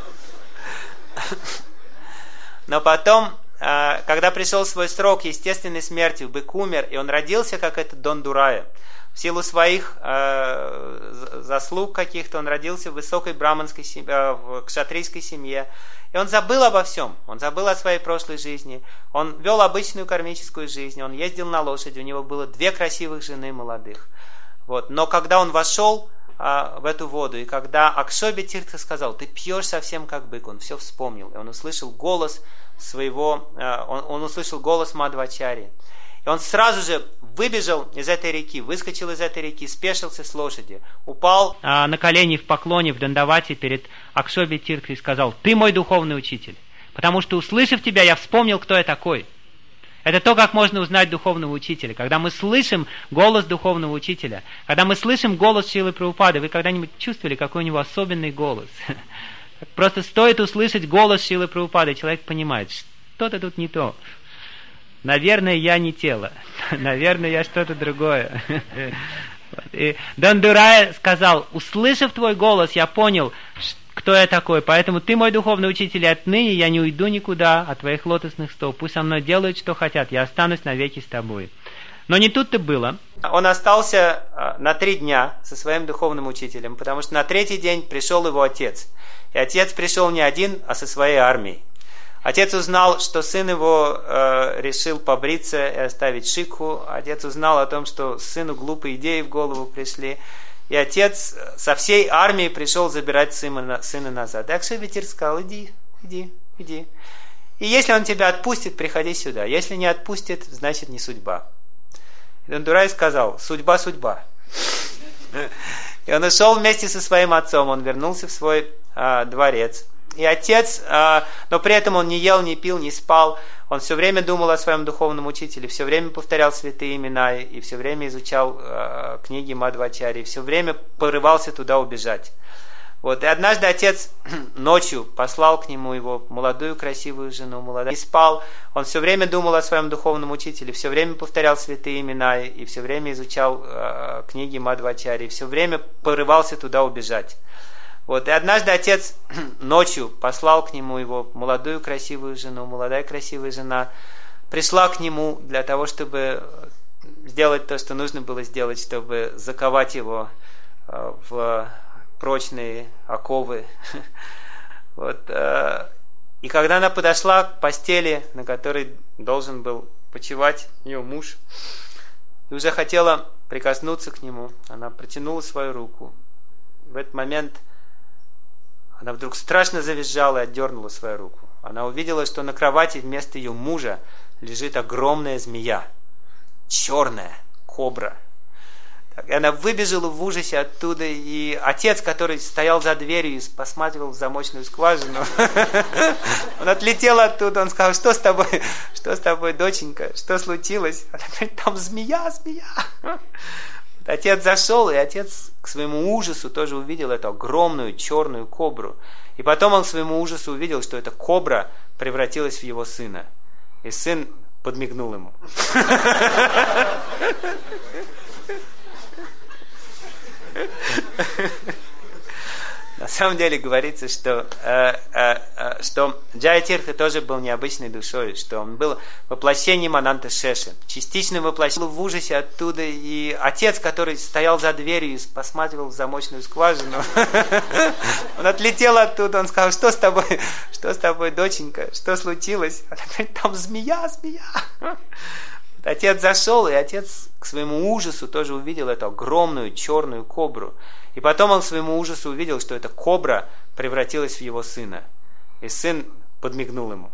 Но потом, когда пришел свой срок естественной смерти, бык умер, и он родился, как этот Дондурая. В силу своих э, заслуг каких-то он родился в высокой браманской семье, э, в кшатрийской семье. И он забыл обо всем. Он забыл о своей прошлой жизни. Он вел обычную кармическую жизнь. Он ездил на лошади. У него было две красивых жены молодых. Вот. Но когда он вошел э, в эту воду, и когда Акшоби Тиртха сказал: ты пьешь совсем как бык, он все вспомнил. И он услышал голос своего, э, он, он услышал голос Мадхвачарьи. И он сразу же выбежал из этой реки, выскочил из этой реки, спешился с лошади, упал а, на колени в поклоне, в дандавате перед Акшоби Тиртхой и сказал: ты мой духовный учитель, потому что, услышав тебя, я вспомнил, кто я такой. Это то, как можно узнать духовного учителя. Когда мы слышим голос духовного учителя, когда мы слышим голос Шрилы Прабхупады, вы когда-нибудь чувствовали, какой у него особенный голос? Просто стоит услышать голос Шрилы Прабхупады, человек понимает, что-то тут не то. Наверное, я не тело. Наверное, я что-то другое. И Дондурая сказал: услышав твой голос, я понял, кто я такой. Поэтому ты мой духовный учитель, и отныне я не уйду никуда от твоих лотосных стоп. Пусть со мной делают, что хотят. Я останусь навеки с тобой. Но не тут-то было. Он остался на три дня со своим духовным учителем, потому что на третий день пришел его отец. И отец пришел не один, а со своей армией. Отец узнал, что сын его э, решил побриться и оставить шикху. Отец узнал о том, что сыну глупые идеи в голову пришли. И отец со всей армией пришел забирать сына, сына назад. И Акшоби Тиртха сказал: иди, иди, иди. И если он тебя отпустит, приходи сюда. Если не отпустит, значит не судьба. И Дондурай сказал: судьба, судьба. И он ушел вместе со своим отцом. Он вернулся в свой э, дворец. И отец, э, но при этом он не ел, не пил, не спал. Он все время думал о своем духовном учителе, все время повторял святые имена, и все время изучал э, книги Мадхвачарьи, все время порывался туда убежать. Вот. И однажды отец ночью послал к нему его молодую красивую жену, молодая, не спал. Он все время думал о своем духовном учителе, все время повторял святые имена, и все время изучал э, книги Мадхвачарьи, все время порывался туда убежать. Вот. И однажды отец ночью послал к нему его молодую красивую жену. Молодая красивая жена пришла к нему для того, чтобы сделать то, что нужно было сделать, чтобы заковать его в прочные оковы. Вот. И когда она подошла к постели, на которой должен был почивать ее муж, и уже хотела прикоснуться к нему, она протянула свою руку. В этот момент она вдруг страшно завизжала и отдернула свою руку. Она увидела, что на кровати вместо ее мужа лежит огромная змея. Черная кобра. И она выбежала в ужасе оттуда, и отец, который стоял за дверью и посматривал в замочную скважину, он отлетел оттуда, он сказал: что с тобой, что с тобой, доченька, что случилось? Она говорит: там змея, змея. Отец зашел, и отец к своему ужасу тоже увидел эту огромную черную кобру. И потом он к своему ужасу увидел, что эта кобра превратилась в его сына. И сын подмигнул ему. На самом деле говорится, что, э, э, э, что Джая Тиртха тоже был необычной душой, что он был воплощением Ананта Шеши, частичным воплощением, в ужасе оттуда, и отец, который стоял за дверью и посматривал в замочную скважину, он отлетел оттуда, он сказал: что с тобой, что с тобой, доченька, что случилось? Она говорит: там змея, змея. Отец зашел, и отец к своему ужасу тоже увидел эту огромную черную кобру. И потом он к своему ужасу увидел, что эта кобра превратилась в его сына. И сын подмигнул ему.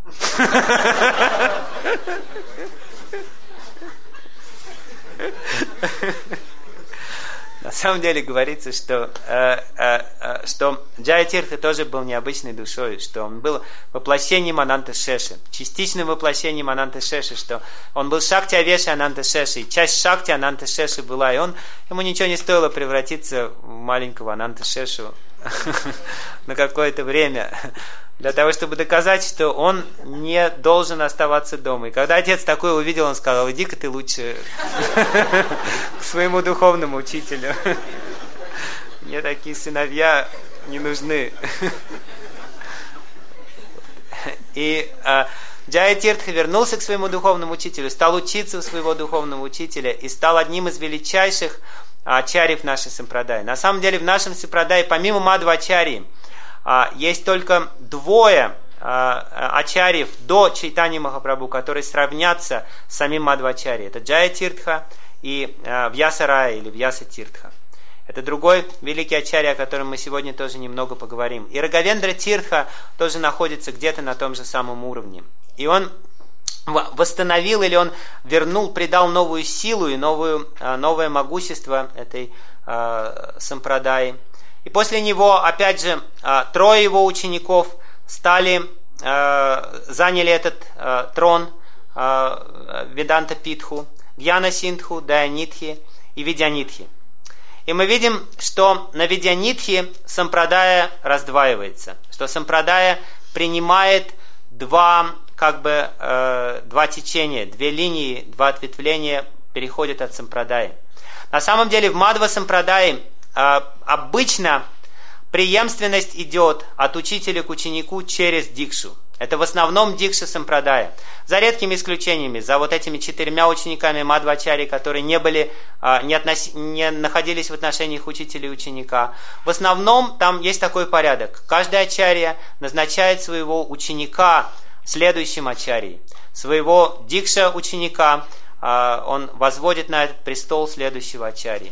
На самом деле говорится, что, э, э, э, что Джая Тиртха тоже был необычной душой, что он был воплощением Ананта Шеши, частичным воплощением Ананта Шеши, что он был Шакти Авеши Ананта Шеши, и часть Шакти Ананта Шеши была, и он, ему ничего не стоило превратиться в маленького Ананта Шешу, на какое-то время, для того, чтобы доказать, что он не должен оставаться дома. И когда отец такое увидел, он сказал: иди-ка ты лучше к своему духовному учителю. Мне такие сыновья не нужны. И а, Джая-тиртха вернулся к своему духовному учителю, стал учиться у своего духовного учителя и стал одним из величайших ачарьев нашей сампрадаи. На самом деле в нашем сампрадаи, помимо Мадхва-ачарьи, есть только двое ачарьев до Чайтаньи Махапрабху, которые сравнятся с самим Мадхва-ачарьей. Это Джая-тиртха и Вьяса-рая или Вьяса-тиртха. Это другой великий ачарья, о котором мы сегодня тоже немного поговорим. И Рагавендра-тиртха тоже находится где-то на том же самом уровне. И он восстановил или он вернул, придал новую силу и новую, новое могущество этой э, сампрадаи. И после него, опять же, э, трое его учеников стали, э, заняли этот э, трон э, Веданта-питху, Гьяна-синдху, Дая-нитхи и Видьянитхи. И мы видим, что на Видьянитхе сампрадая раздваивается, что сампрадая принимает два, как бы, э, два течения, две линии, два ответвления переходят от сампрадаи. На самом деле в Мадхва-сампрадаи э, обычно преемственность идет от учителя к ученику через дикшу. Это в основном дикша сампрадая. За редкими исключениями, за вот этими четырьмя учениками Мадхва-ачарьи, которые не, были, не, относ... не находились в отношениях учителя и ученика. В основном там есть такой порядок. Каждый ачарья назначает своего ученика следующим ачарьей. Своего дикша ученика он возводит на этот престол следующего ачарьи.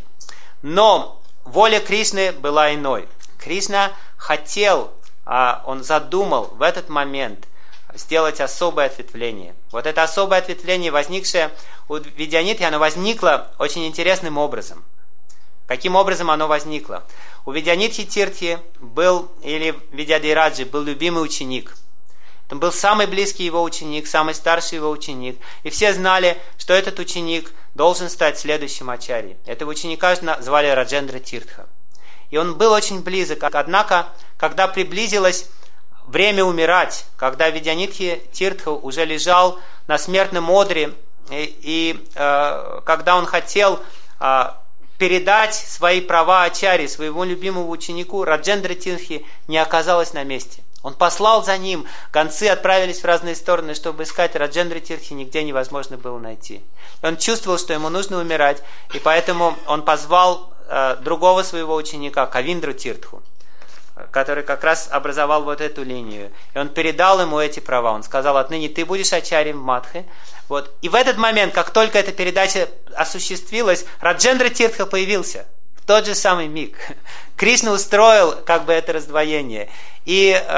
Но воля Кришны была иной. Кришна хотел, он задумал в этот момент сделать особое ответвление. Вот это особое ответвление, возникшее у Видьянитхи, оно возникло очень интересным образом. Каким образом оно возникло? У Видьянитхи-тиртхи был, или Видьядираджи, был любимый ученик. Это был самый близкий его ученик, самый старший его ученик. И все знали, что этот ученик должен стать следующим ачарьей. Этого ученика звали Раджендра-тиртха. И он был очень близок. Однако, когда приблизилось время умирать, когда Видьянитхи-тиртха уже лежал на смертном одре, и, и э, когда он хотел э, передать свои права ачарьи, своему любимому ученику, Раджендра-тиртхи не оказалось на месте. Он послал за ним, гонцы отправились в разные стороны, чтобы искать Раджендра-тиртхи, нигде невозможно было найти. И он чувствовал, что ему нужно умирать, и поэтому он позвал э, другого своего ученика, Кавиндру-тиртху, который как раз образовал вот эту линию. И он передал ему эти права. Он сказал: отныне ты будешь ачарьем в Мадхе. Вот. И в этот момент, как только эта передача осуществилась, Раджендра-тиртха появился. В тот же самый миг. Кришна устроил как бы это раздвоение. И э,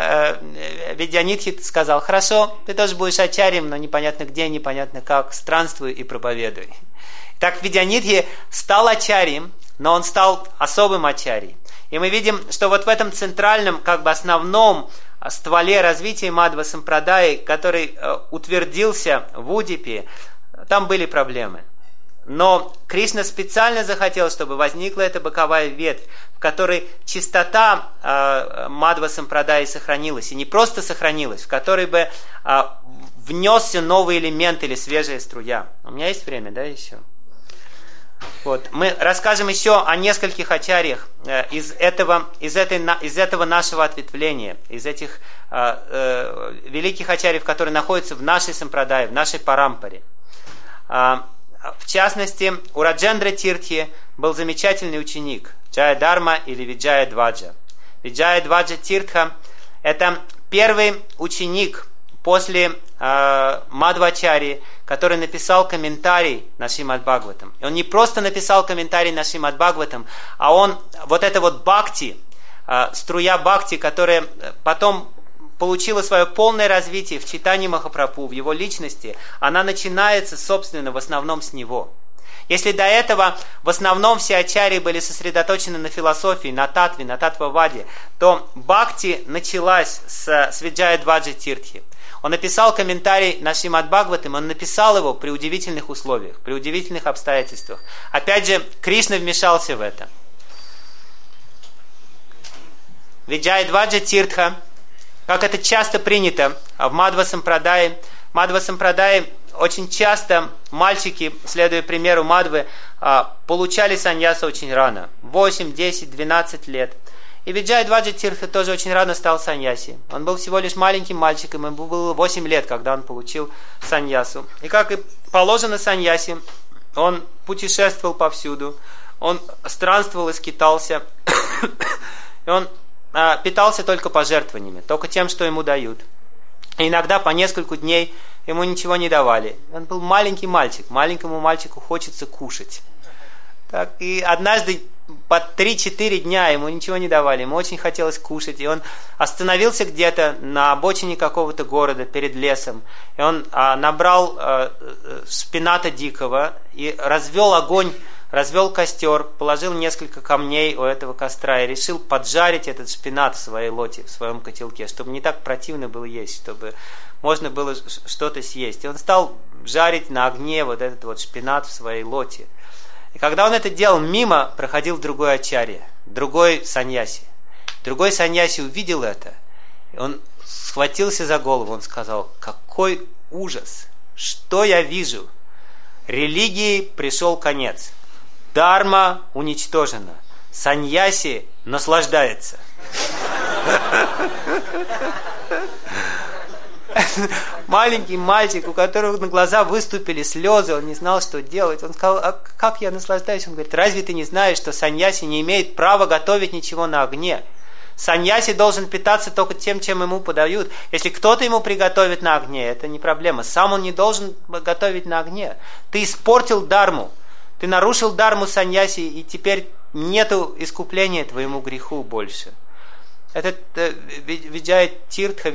э, Видьянитхи сказал: хорошо, ты тоже будешь ачарьем, но непонятно где, непонятно как, странствуй и проповедуй. Так Видьянитхи стал ачарьем, но он стал особым ачарьей. И мы видим, что вот в этом центральном, как бы основном стволе развития Мадхва-сампрадаи, который э, утвердился в Удипе, там были проблемы. Но Кришна специально захотел, чтобы возникла эта боковая ветвь, в которой чистота э, Мадхва-сампрадаи сохранилась. И не просто сохранилась, в которой бы э, внесся новый элемент или свежая струя. У меня есть время, да, еще? Вот. Мы расскажем еще о нескольких ачарьях э, из, этого, из, этой, из этого нашего ответвления, из этих э, э, великих ачарьев, которые находятся в нашей сампрадае, в нашей парампаре. Э, в частности, у Раджендра-тиртхи был замечательный ученик Джая-дарма или Виджая-дваджа. Виджая-дваджа-тиртха – это первый ученик после э, Мадхва-ачарьи, который написал комментарий на Шримад-Бхагаватам. И он не просто написал комментарий на Шримад-Бхагаватам, а он, вот это вот бхакти, э, струя бхакти, которая потом получила свое полное развитие в Чайтаньи Махапрабху, в его личности, она начинается, собственно, в основном с него. Если до этого в основном все ачарьи были сосредоточены на философии, на татве, на татваваде, то бхакти началась с, с Виджая-дваджа-тиртхи. Он написал комментарий на Шримад-Бхагаватам, он написал его при удивительных условиях, при удивительных обстоятельствах. Опять же, Кришна вмешался в это. Виджаядваджа Тиртха, как это часто принято в Мадхва Сампрадае. В Мадхва Сампрадае очень часто мальчики, следуя примеру Мадхвы, получали саньясу очень рано, восемь, десять, двенадцать лет. И Виджаядваджа Тиртха тоже очень рано стал саньяси. Он был всего лишь маленьким мальчиком, ему было восемь лет, когда он получил саньясу. И как и положено саньяси, он путешествовал повсюду, он странствовал и скитался, и он а, питался только пожертвованиями, только тем, что ему дают. И иногда по несколько дней ему ничего не давали. Он был маленький мальчик, маленькому мальчику хочется кушать. Так, и однажды по три-четыре дня ему ничего не давали, ему очень хотелось кушать, и он остановился где-то на обочине какого-то города перед лесом, и он а, набрал а, шпината дикого и развел огонь, развел костер, положил несколько камней у этого костра и решил поджарить этот шпинат в своей лоте, в своем котелке, чтобы не так противно было есть, чтобы можно было что-то съесть. И он стал жарить на огне вот этот вот шпинат в своей лоте. И когда он это делал, мимо проходил другой ачарья, другой саньяси. Другой саньяси увидел это, и он схватился за голову, он сказал: какой ужас, что я вижу? Религии пришел конец, дарма уничтожена, саньяси наслаждается. Маленький мальчик, у которого на глаза выступили слезы, он не знал, что делать. Он сказал: а как я наслаждаюсь? Он говорит: разве ты не знаешь, что саньяси не имеет права готовить ничего на огне? Саньяси должен питаться только тем, чем ему подают. Если кто-то ему приготовит на огне, это не проблема. Сам он не должен готовить на огне. Ты испортил дарму. Ты нарушил дарму саньяси, и теперь нету искупления твоему греху больше. Этот э, Виджая Тиртха,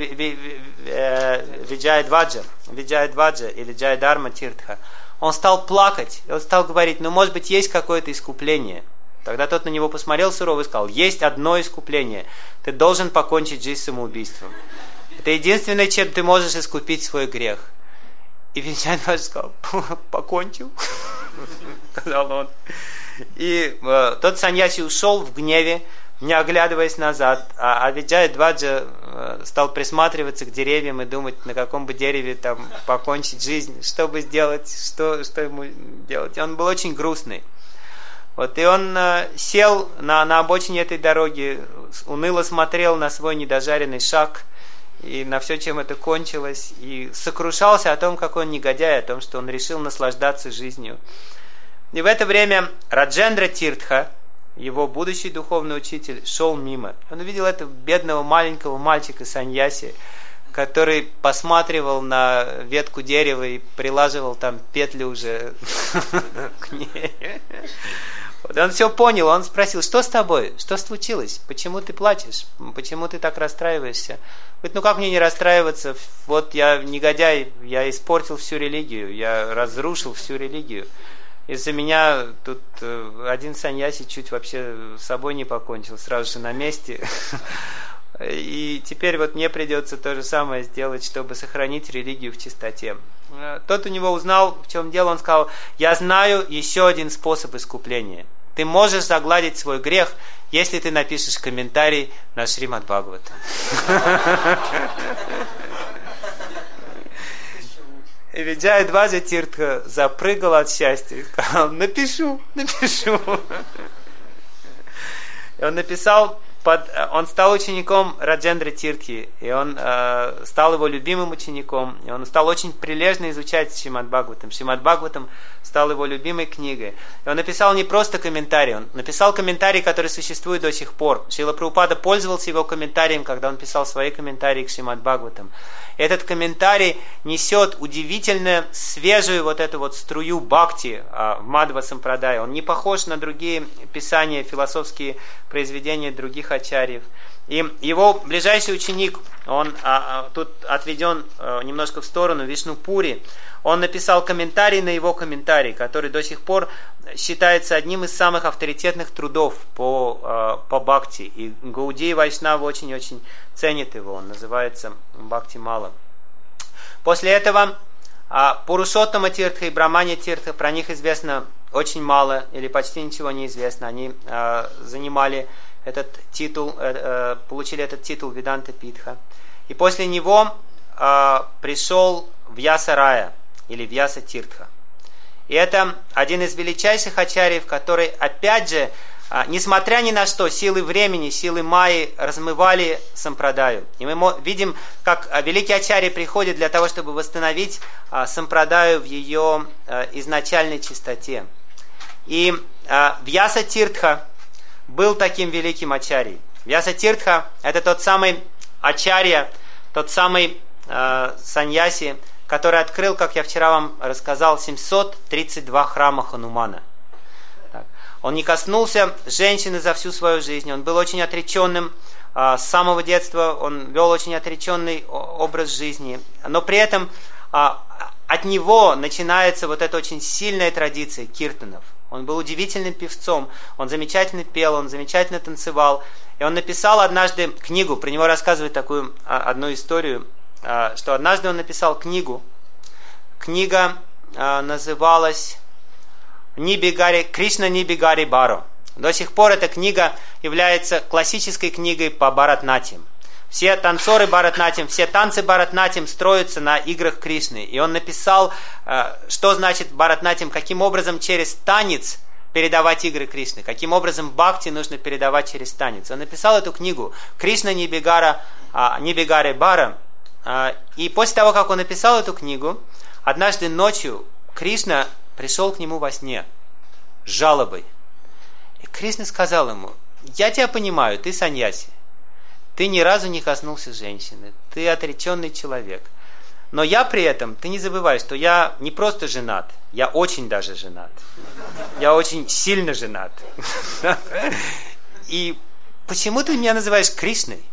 Виджаядваджа, Виджаядваджа или Джаядарма Тиртха, он стал плакать, он стал говорить: ну, может быть, есть какое-то искупление. Тогда тот на него посмотрел сурово и сказал: есть одно искупление, ты должен покончить жизнь самоубийством. Это единственное, чем ты можешь искупить свой грех. И Виджаядваджа сказал: покончил, сказал он. И э, тот саньяси ушел в гневе, не оглядываясь назад, а, а Виджаядваджа э, стал присматриваться к деревьям и думать, на каком бы дереве там покончить жизнь, что бы сделать, что, что ему делать. И он был очень грустный. Вот, и он э, сел на, на обочине этой дороги, уныло смотрел на свой недожаренный шаг и на все, чем это кончилось, и сокрушался о том, какой он негодяй, о том, что он решил наслаждаться жизнью. И в это время Раджендра Тиртха, его будущий духовный учитель, шел мимо. Он увидел этого бедного маленького мальчика саньяси, который посматривал на ветку дерева и прилаживал там петли уже к ней. Он все понял, он спросил: что с тобой? Что случилось? Почему ты плачешь? Почему ты так расстраиваешься? Говорит: ну как мне не расстраиваться? Вот я негодяй, я испортил всю религию, я разрушил всю религию. Из-за меня тут один саньяси чуть вообще с собой не покончил, сразу же на месте. И теперь вот мне придется то же самое сделать, чтобы сохранить религию в чистоте. Тот у него узнал, в чем дело, он сказал: я знаю еще один способ искупления. Ты можешь загладить свой грех, если ты напишешь комментарий на Шримад Бхагаватам. И Виджаядваджа Тиртха запрыгал от счастья и сказал: напишу, напишу. И он написал, под, он стал учеником Раджендры Тиртхи, и он э, стал его любимым учеником, и он стал очень прилежно изучать Шримад Бхагаватам. Шримад Бхагаватам стал его любимой книгой. И он написал не просто комментарий, он написал комментарий, который существует до сих пор. Шрила Прабхупада пользовался его комментарием, когда он писал свои комментарии к Шримад Бхагаватам. И этот комментарий несет удивительно свежую вот эту вот струю бхакти а, в Мадхва Сампрадае. Он не похож на другие писания, философские произведения других ачарьев. И его ближайший ученик, он а, а, тут отведен а, немножко в сторону, Вишнупури, он написал комментарий на его комментарий, который до сих пор считается одним из самых авторитетных трудов по, а, по бхакти. И Гаудия Вайшнава очень-очень ценит его, он называется Бхакти Мала. После этого а, Пурушоттама Тиртха и Брахманья Тиртха, про них известно очень мало или почти ничего не известно. Они а, занимали этот титул, э, получили этот титул Веданта Питха. И после него э, пришел Вьяса Рая или Вьяса Тиртха. И это один из величайших ачарьев, который, опять же, э, несмотря ни на что, силы времени, силы майи размывали сампрадаю. И мы видим, как великий ачарья приходит для того, чтобы восстановить э, сампрадаю в ее э, изначальной чистоте. И э, Вьяса Тиртха был таким великим ачарьей. Вьяса Тиртха – это тот самый ачарья, тот самый э, саньяси, который открыл, как я вчера вам рассказал, семьсот тридцать два храма Ханумана. Так. Он не коснулся женщины за всю свою жизнь, он был очень отреченным э, с самого детства, он вел очень отреченный образ жизни, но при этом э, от него начинается вот эта очень сильная традиция киртанов. Он был удивительным певцом, он замечательно пел, он замечательно танцевал. И он написал однажды книгу, про него рассказывает такую одну историю, что однажды он написал книгу. Книга называлась «Нибигари, Кришна Нибигари Баро». До сих пор эта книга является классической книгой по Бхаратнатьям. Все танцоры Бхаратнатьям, все танцы Бхаратнатьям строятся на играх Кришны. И он написал, что значит Бхаратнатьям, каким образом через танец передавать игры Кришны, каким образом бхакти нужно передавать через танец. Он написал эту книгу «Кришна Нибигара, Нибигари Бара». И после того, как он написал эту книгу, однажды ночью Кришна пришел к нему во сне с жалобой. И Кришна сказал ему: «Я тебя понимаю, ты саньяси. Ты ни разу не коснулся женщины, ты отреченный человек. Но я при этом, ты не забывай, что я не просто женат, я очень даже женат. Я очень сильно женат. И почему ты меня называешь Кришной?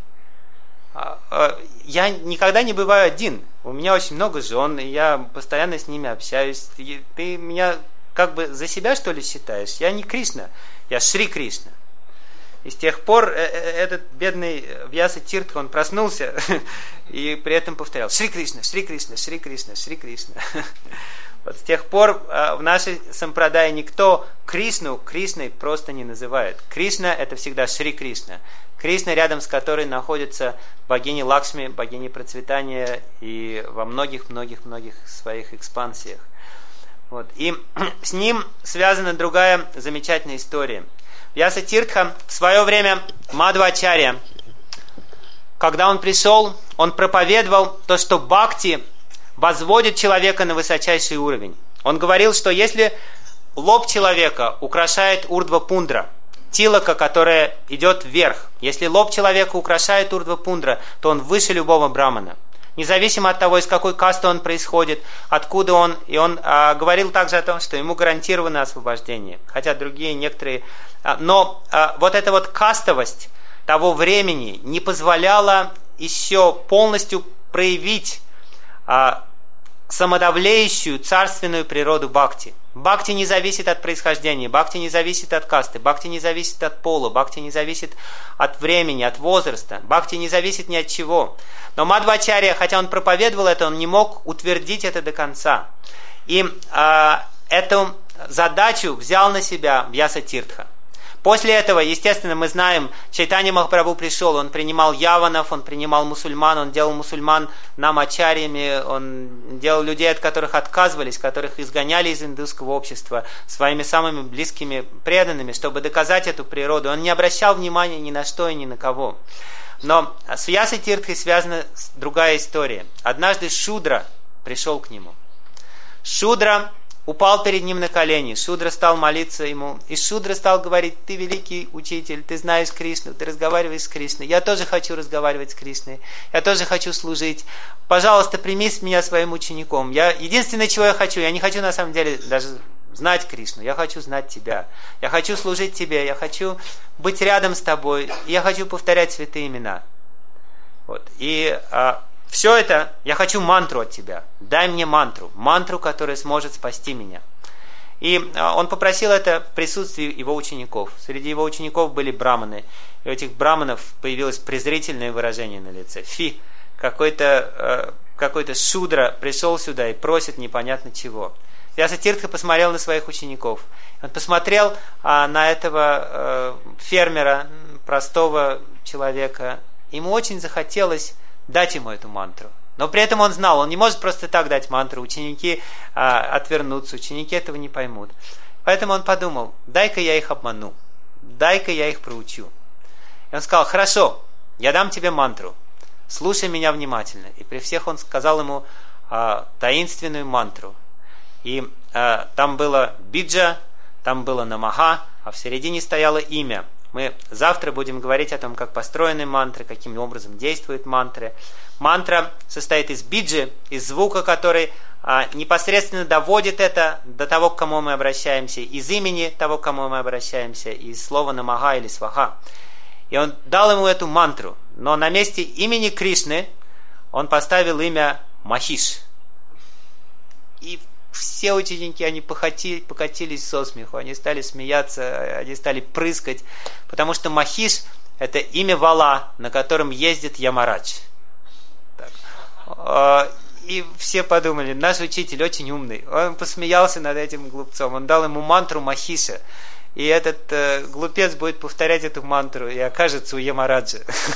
Я никогда не бываю один. У меня очень много жен, и я постоянно с ними общаюсь. Ты меня как бы за себя, что ли, считаешь? Я не Кришна, я Шри Кришна». И с тех пор этот бедный Вьяса Тиртха, он проснулся и при этом повторял: «Шри Кришна, Шри Кришна, Шри Кришна, Шри Кришна». Вот с тех пор в нашей сампрадае никто Кришну Кришной просто не называет. Кришна – это всегда Шри Кришна. Кришна, рядом с которой находится богиня Лакшми, богиня процветания и во многих-многих-многих своих экспансиях. Вот. И с ним связана другая замечательная история. Вьяса Тиртха в свое время Мадхвачарья, когда он пришел, он проповедовал то, что бхакти возводит человека на высочайший уровень. Он говорил, что если лоб человека украшает урдва пундра, тилака, которая идет вверх, если лоб человека украшает урдва пундра, то он выше любого брамана. Независимо от того, из какой касты он происходит, откуда он. И он а, говорил также о том, что ему гарантировано освобождение. Хотя другие некоторые... А, но а, вот эта вот кастовость того времени не позволяла еще полностью проявить а, самодавлеющую царственную природу бхакти. Бхакти не зависит от происхождения, бхакти не зависит от касты, бхакти не зависит от пола, бхакти не зависит от времени, от возраста, бхакти не зависит ни от чего. Но Мадхвачарья, хотя он проповедовал это, он не мог утвердить это до конца. И э, эту задачу взял на себя Вьяса Тиртха. После этого, естественно, мы знаем, Чайтанья Махапрабху пришел, он принимал яванов, он принимал мусульман, он делал мусульман намачарьями, он делал людей, от которых отказывались, которых изгоняли из индусского общества своими самыми близкими преданными, чтобы доказать эту природу. Он не обращал внимания ни на что и ни на кого. Но с Вьясой Тиртхой связана другая история. Однажды Шудра пришел к нему. Шудра упал перед ним на колени, Шудра стал молиться ему, и Шудра стал говорить: «Ты великий учитель, ты знаешь Кришну, ты разговариваешь с Кришной, я тоже хочу разговаривать с Кришной, я тоже хочу служить, пожалуйста, прими меня своим учеником. Я, единственное, чего я хочу, я не хочу на самом деле даже знать Кришну, я хочу знать тебя, я хочу служить тебе, я хочу быть рядом с тобой, я хочу повторять святые имена». Вот. И а, все это, я хочу мантру от тебя. Дай мне мантру. Мантру, которая сможет спасти меня. И он попросил это в присутствии его учеников. Среди его учеников были браманы. И у этих браманов появилось презрительное выражение на лице. Фи, какой-то, какой-то шудра пришел сюда и просит непонятно чего. Вьяса Тиртха посмотрел на своих учеников. Он посмотрел а, на этого э, фермера, простого человека, ему очень захотелось дать ему эту мантру. Но при этом он знал, он не может просто так дать мантру, ученики а, отвернутся, ученики этого не поймут. Поэтому он подумал, дай-ка я их обману, дай-ка я их проучу. И он сказал, хорошо, я дам тебе мантру, слушай меня внимательно. И при всех он сказал ему а, таинственную мантру. И а, там было биджа, там было намаха, а в середине стояло имя. Мы завтра будем говорить о том, как построены мантры, каким образом действуют мантры. Мантра состоит из биджи, из звука, который а, непосредственно доводит это до того, к кому мы обращаемся, из имени того, к кому мы обращаемся, из слова намага или сваха. И он дал ему эту мантру, но на месте имени Кришны он поставил имя Махиш. И все ученики, они покатили, покатились со смеху, они стали смеяться, они стали прыскать, потому что Махиш – это имя вала, на котором ездит Ямарадж. Так. И все подумали, наш учитель очень умный, он посмеялся над этим глупцом, он дал ему мантру Махиша, и этот э, глупец будет повторять эту мантру и окажется у Ямараджа.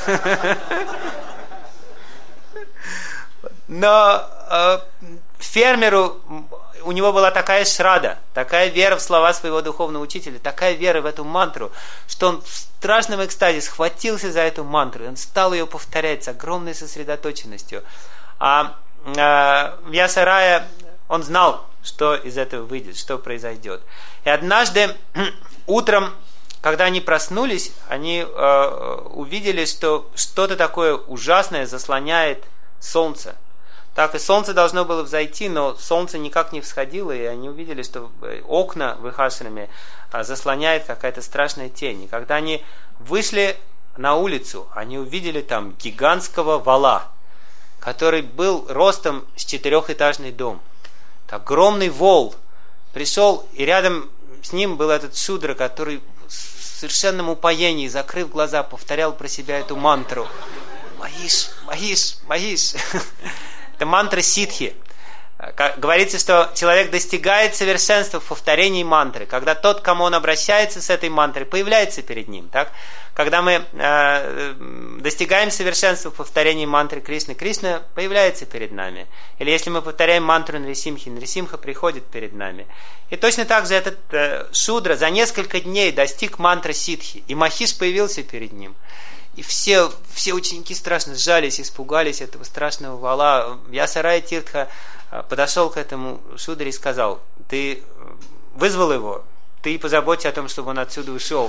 Но э, фермеру, у него была такая шрада, такая вера в слова своего духовного учителя, такая вера в эту мантру, что он в страшном экстазе схватился за эту мантру, и он стал ее повторять с огромной сосредоточенностью. А э, Вьясарая, он знал, что из этого выйдет, что произойдет. И однажды утром, когда они проснулись, они э, увидели, что что-то такое ужасное заслоняет солнце. Так и солнце должно было взойти, но солнце никак не всходило, и они увидели, что окна в их ашраме заслоняет какая-то страшная тень. И когда они вышли на улицу, они увидели там гигантского вала, который был ростом с четырехэтажный дом. Огромный вол пришел, и рядом с ним был этот шудра, который в совершенном упоении, закрыв глаза, повторял про себя эту мантру. Махиш, Махиш, Махиш. Это мантра ситхи. Говорится, что человек достигает совершенства в повторении мантры, когда тот, к кому он обращается с этой мантрой, появляется перед ним. Так? Когда мы э, достигаем совершенства в повторении мантры Кришны, Кришна появляется перед нами. Или если мы повторяем мантру Нрисимхи, Нрисимха приходит перед нами. И точно так же этот э, шудра за несколько дней достиг мантры ситхи, и Махиш появился перед ним. И все, все ученики страшно сжались, испугались этого страшного вала. Вьясарая Тиртха подошел к этому шудре и сказал, ты вызвал его, ты позаботься о том, чтобы он отсюда ушел.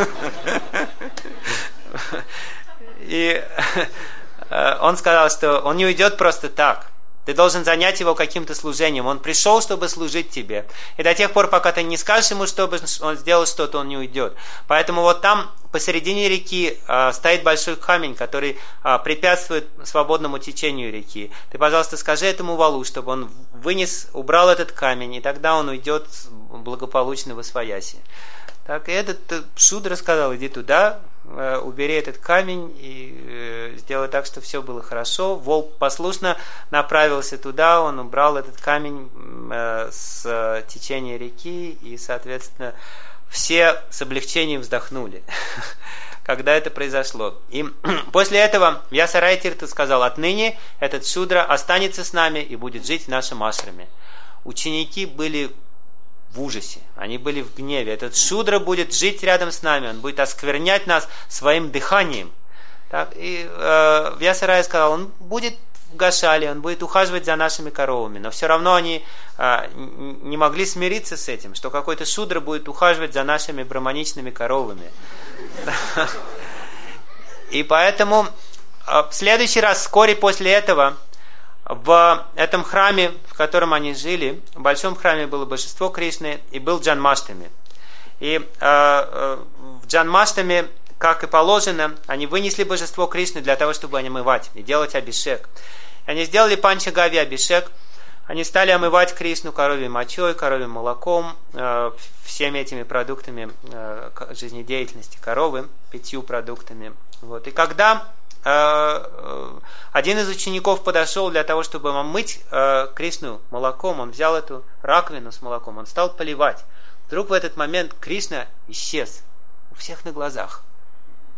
И он сказал, что он не уйдет просто так. Ты должен занять его каким-то служением. Он пришел, чтобы служить тебе. И до тех пор, пока ты не скажешь ему, чтобы он сделал что-то, он не уйдет. Поэтому вот там посередине реки э, стоит большой камень, который э, препятствует свободному течению реки. Ты, пожалуйста, скажи этому валу, чтобы он вынес, убрал этот камень, и тогда он уйдет благополучно восвояси. Так, и этот шудра сказал, иди туда, э, убери этот камень и э, сделай так, чтобы все было хорошо. Волк послушно направился туда, он убрал этот камень э, с э, течения реки, и, соответственно, все с облегчением вздохнули, когда это произошло. И после этого Вьясарая Тиртха сказал, отныне этот шудра останется с нами и будет жить в нашем ашраме. Ученики были в ужасе, они были в гневе. Этот шудра будет жить рядом с нами, он будет осквернять нас своим дыханием. Так, и э, Вьясарая сказал, он будет в Гошале, он будет ухаживать за нашими коровами, но все равно они э, не могли смириться с этим, что какой-то шудра будет ухаживать за нашими браманичными коровами. И поэтому в следующий раз, вскоре после этого, в этом храме, в котором они жили, в большом храме было божество Кришны, и был Джанмаштами. И э, э, в Джанмаштами, как и положено, они вынесли божество Кришны для того, чтобы омывать и делать абишек. И они сделали панчагави абишек, они стали омывать Кришну коровьей мочой, коровьим молоком, э, всеми этими продуктами э, жизнедеятельности коровы, пятью продуктами. Вот. И когда один из учеников подошел для того, чтобы омыть э, Кришну молоком, он взял эту раковину с молоком, он стал поливать. Вдруг в этот момент Кришна исчез у всех на глазах.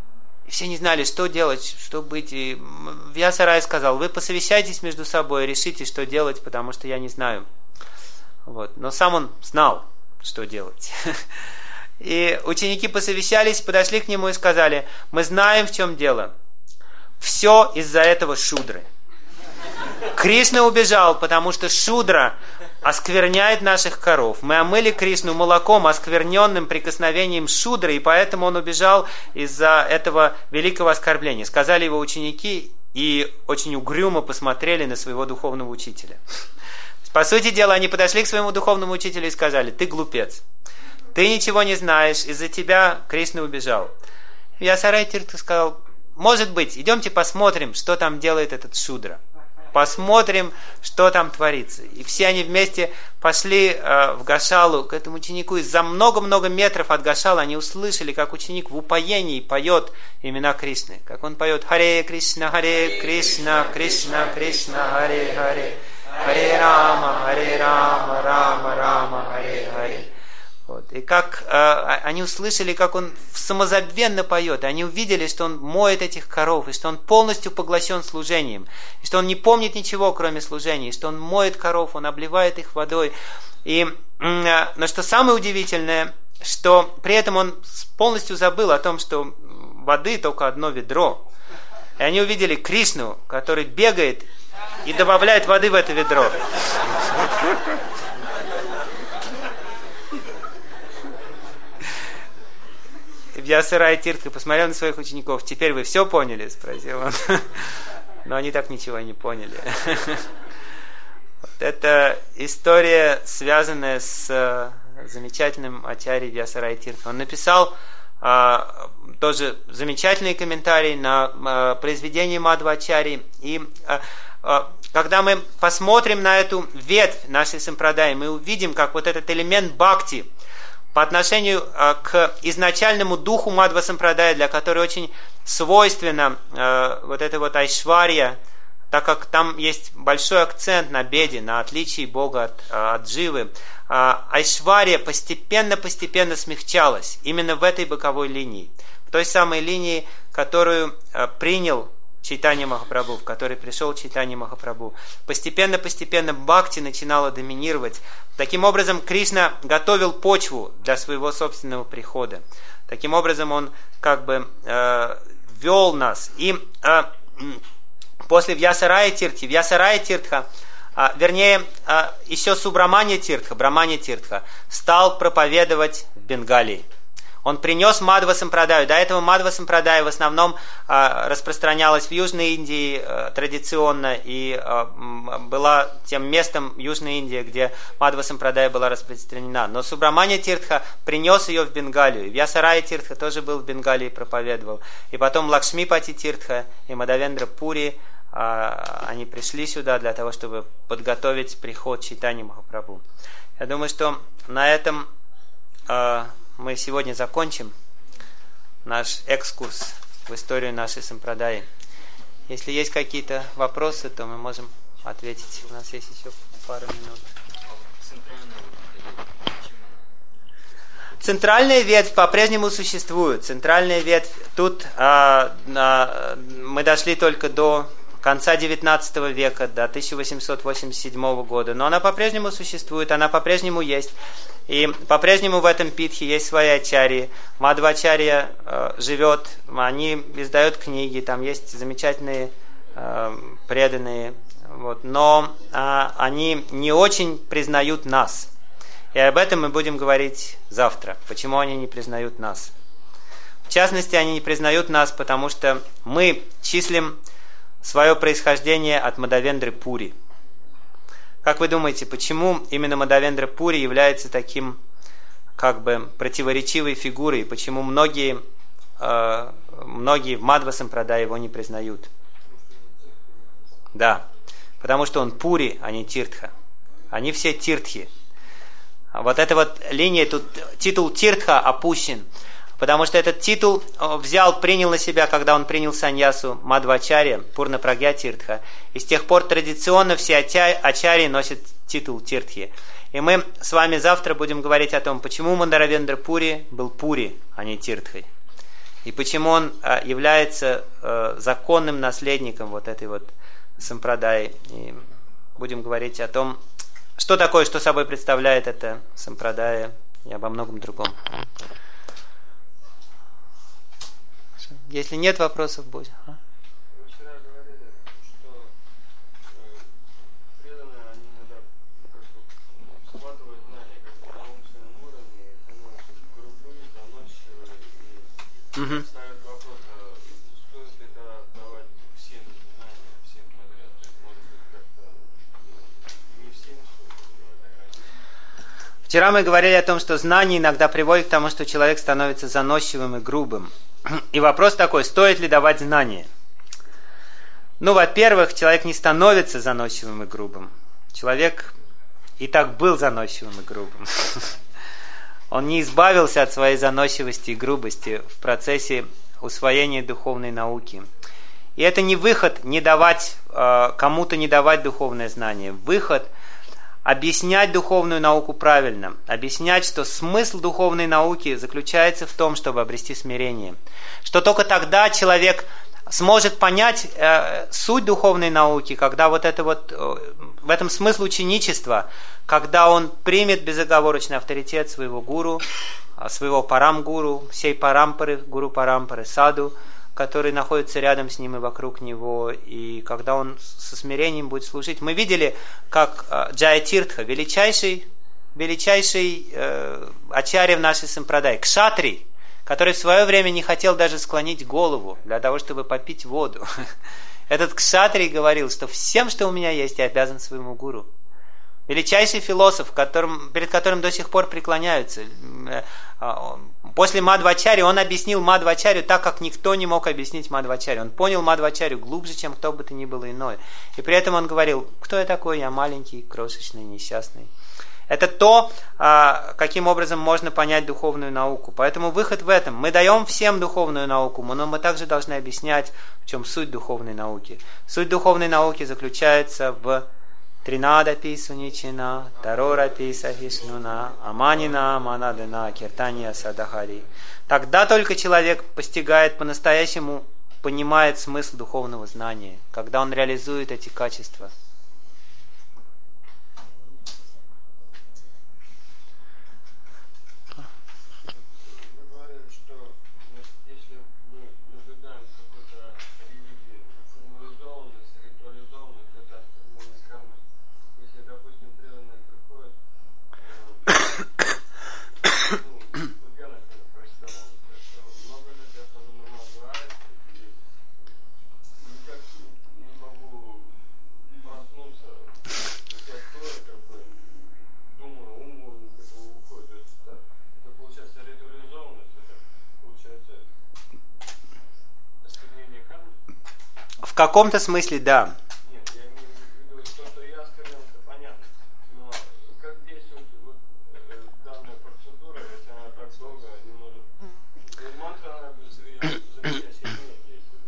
И все не знали, что делать, что быть. И Вьясарай сказал: вы посовещайтесь между собой и решите, что делать, потому что я не знаю. Вот. Но сам он знал, что делать. И ученики посовещались, подошли к нему и сказали: мы знаем, в чем дело. Все из-за этого Шудры. Кришна убежал, потому что Шудра оскверняет наших коров. Мы омыли Кришну молоком, оскверненным прикосновением Шудры, и поэтому он убежал из-за этого великого оскорбления. Сказали его ученики и очень угрюмо посмотрели на своего духовного учителя. По сути дела, они подошли к своему духовному учителю и сказали: ты глупец, ты ничего не знаешь, из-за тебя Кришна убежал. Вьясарай Тиртха сказал: может быть, идемте посмотрим, что там делает этот Шудра. Посмотрим, что там творится. И все они вместе пошли э, в Гошалу к этому ученику. И за много-много метров от Гошалы они услышали, как ученик в упоении поет имена Кришны. Как он поет: Харе Кришна, Харе Кришна, Кришна, Кришна, Харе Харе, Харе Рама, Харе Рама, Рама, Рама, Харе Харе. Вот. И как э, они услышали, как он самозабвенно поет, и они увидели, что он моет этих коров, и что он полностью поглощен служением, и что он не помнит ничего, кроме служения, и что он моет коров, он обливает их водой. И, э, но что самое удивительное, что при этом он полностью забыл о том, что воды только одно ведро. И они увидели Кришну, который бегает и добавляет воды в это ведро. Вьясарай Тиртха посмотрел на своих учеников: теперь вы все поняли? Спросил он. Но они так ничего и не поняли. Вот это история, связанная с замечательным ачарьей Вьясарай Тиртха. Он написал а, тоже замечательные комментарии на а, произведение Мадхвачарьи. И а, а, когда мы посмотрим на эту ветвь нашей сампрадаи, мы увидим, как вот этот элемент бхакти по отношению э, к изначальному духу Мадхва Сампрадая, для которой очень свойственно э, вот это вот айшварья, так как там есть большой акцент на беде, на отличии Бога от, от Дживы, э, айшварья постепенно-постепенно смягчалась именно в этой боковой линии, в той самой линии, которую э, принял Чайтанья Махапрабху, в который пришел Чайтанья Махапрабху. Постепенно-постепенно бхакти начинала доминировать. Таким образом, Кришна готовил почву для своего собственного прихода. Таким образом, он как бы э, вел нас. И э, после Вьясарая Тиртхи, Вьясарая Тиртха, э, вернее, э, еще Субраманья Тиртха, Браманья Тиртха, стал проповедовать в Бенгалии. Он принес Мадхва Сампрадаю. До этого Мадхва Сампрадая в основном э, распространялась в Южной Индии э, традиционно и э, была тем местом Южной Индии, где Мадхва Сампрадая была распространена. Но Субраманья Тиртха принес ее в Бенгалию. Вьясарая Тиртха тоже был в Бенгалии и проповедовал. И потом Лакшмипати Тиртха и Мадавендра Пури, э, они пришли сюда для того, чтобы подготовить приход Чайтаньи Махапрабху. Я думаю, что на этом э, мы сегодня закончим наш экскурс в историю нашей сампрадаи. Если есть какие-то вопросы, то мы можем ответить. У нас есть еще пару минут. Центральная ветвь по-прежнему существует. Центральная ветвь, тут а, а, мы дошли только до конца девятнадцатого века, до тысяча восемьсот восемьдесят седьмого года. Но она по-прежнему существует, она по-прежнему есть. И по-прежнему в этом питхе есть свои ачарьи. Мадхвачарья э, живет, они издают книги, там есть замечательные э, преданные. Вот. Но э, они не очень признают нас. И об этом мы будем говорить завтра. Почему они не признают нас? В частности, они не признают нас, потому что мы числим свое происхождение от Мадавендры Пури. Как вы думаете, почему именно Мадавендра Пури является таким как бы противоречивой фигурой, и почему многие, э, многие в Мадхва Сампрадае его не признают? Да, потому что он Пури, а не Тиртха. Они все Тиртхи. Вот эта вот линия, тут титул Тиртха опущен, потому что этот титул взял, принял на себя, когда он принял саньясу Мадхвачарья, Пурна-Прагья Тиртха. И с тех пор традиционно все ачарьи носят титул Тиртхи. И мы с вами завтра будем говорить о том, почему Мадавендра Пури был Пури, а не Тиртхой. и почему он является законным наследником вот этой вот сампрадаи. И будем говорить о том, что такое, что собой представляет эта сампрадая, и обо многом другом. Если нет вопросов, будет. А? Вы вчера говорили, что э, преданные, они иногда как бы схватывают знания как бы на умственном уровне, и становятся грубые, заносчивые, и Угу. ставят вопрос, а стоит ли это давать всем знания, всем подряд? То есть, может быть, как-то ну, не всем стоит давать, ограничить. Вчера мы говорили о том, что знание иногда приводит к тому, что человек становится заносчивым и грубым. И вопрос такой, стоит ли давать знания? Ну, во-первых, человек не становится заносчивым и грубым. Человек и так был заносчивым и грубым. Он не избавился от своей заносчивости и грубости в процессе усвоения духовной науки. И это не выход не давать, кому-то не давать духовное знание. Выход объяснять духовную науку правильно, объяснять, что смысл духовной науки заключается в том, чтобы обрести смирение. Что только тогда человек сможет понять э, суть духовной науки, когда вот это вот, э, в этом смысл ученичества, когда он примет безоговорочный авторитет своего гуру, своего парам-гуру, всей парампары, гуру парампары, саду, который находится рядом с ним и вокруг него, и когда он со смирением будет служить. Мы видели, как Джаятиртха, величайший, величайший э, ачарья в нашей сампрадай, кшатрий, который в свое время не хотел даже склонить голову для того, чтобы попить воду. Этот кшатрий говорил, что всем, что у меня есть, я обязан своему гуру. Величайший философ, которым, перед которым до сих пор преклоняются. После Мадхвачарьи он объяснил Мадхвачарью так, как никто не мог объяснить Мадхвачарью. Он понял Мадхвачарью глубже, чем кто бы то ни было иное. И при этом он говорил, кто я такой? Я маленький, крошечный, несчастный. Это то, каким образом можно понять духовную науку. Поэтому выход в этом. Мы даем всем духовную науку, но мы также должны объяснять, в чем суть духовной науки. Суть духовной науки заключается в Тринадапи суничина, тарорапи сахишнуна, аманина манадана, киртания садахари. Тогда только человек постигает по-настоящему, понимает смысл духовного знания, когда он реализует эти качества. В каком-то смысле, да. Нет, я имею в виду, то, что я осквернил, это понятно. Но как действует вот, э, данная процедура, если она так долго не может... Мантра, она за меня сильнее действует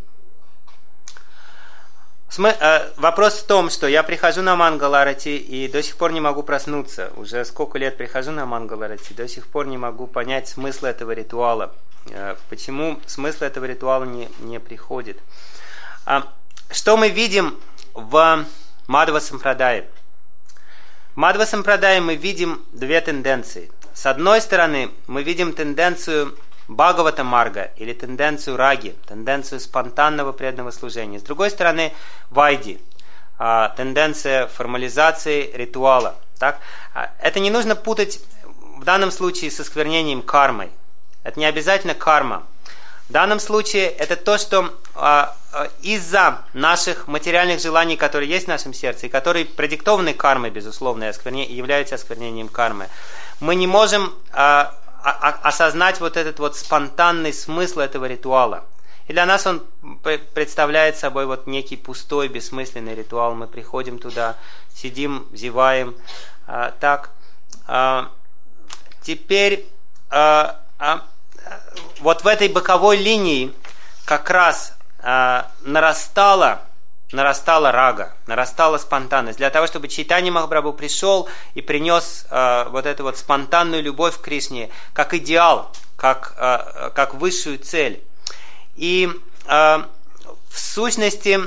для меня. Вопрос в том, что я прихожу на Мангаларати и до сих пор не могу проснуться. Уже сколько лет прихожу на Мангаларати, до сих пор не могу понять смысл этого ритуала. Почему смысл этого ритуала не, не приходит? Что мы видим в Мадхва Сампрадае? В Мадхва Сампрадае мы видим две тенденции. С одной стороны, мы видим тенденцию Бхагавата Марга или тенденцию раги, тенденцию спонтанного преданного служения. С другой стороны, Вайди, тенденция формализации ритуала. Так? Это не нужно путать в данном случае с осквернением кармой. Это не обязательно карма. В данном случае это то, что а, а, из-за наших материальных желаний, которые есть в нашем сердце, и которые продиктованы кармой, безусловно, и оскверне, являются осквернением кармы, мы не можем а, а, осознать вот этот вот спонтанный смысл этого ритуала. И для нас он представляет собой вот некий пустой, бессмысленный ритуал. Мы приходим туда, сидим, зеваем. А, так. А, теперь... А, а, вот в этой боковой линии как раз э, нарастала, нарастала рага, нарастала спонтанность. Для того, чтобы Чайтанья Махапрабху пришел и принес э, вот эту вот спонтанную любовь к Кришне, как идеал, как, как высшую цель. И в сущности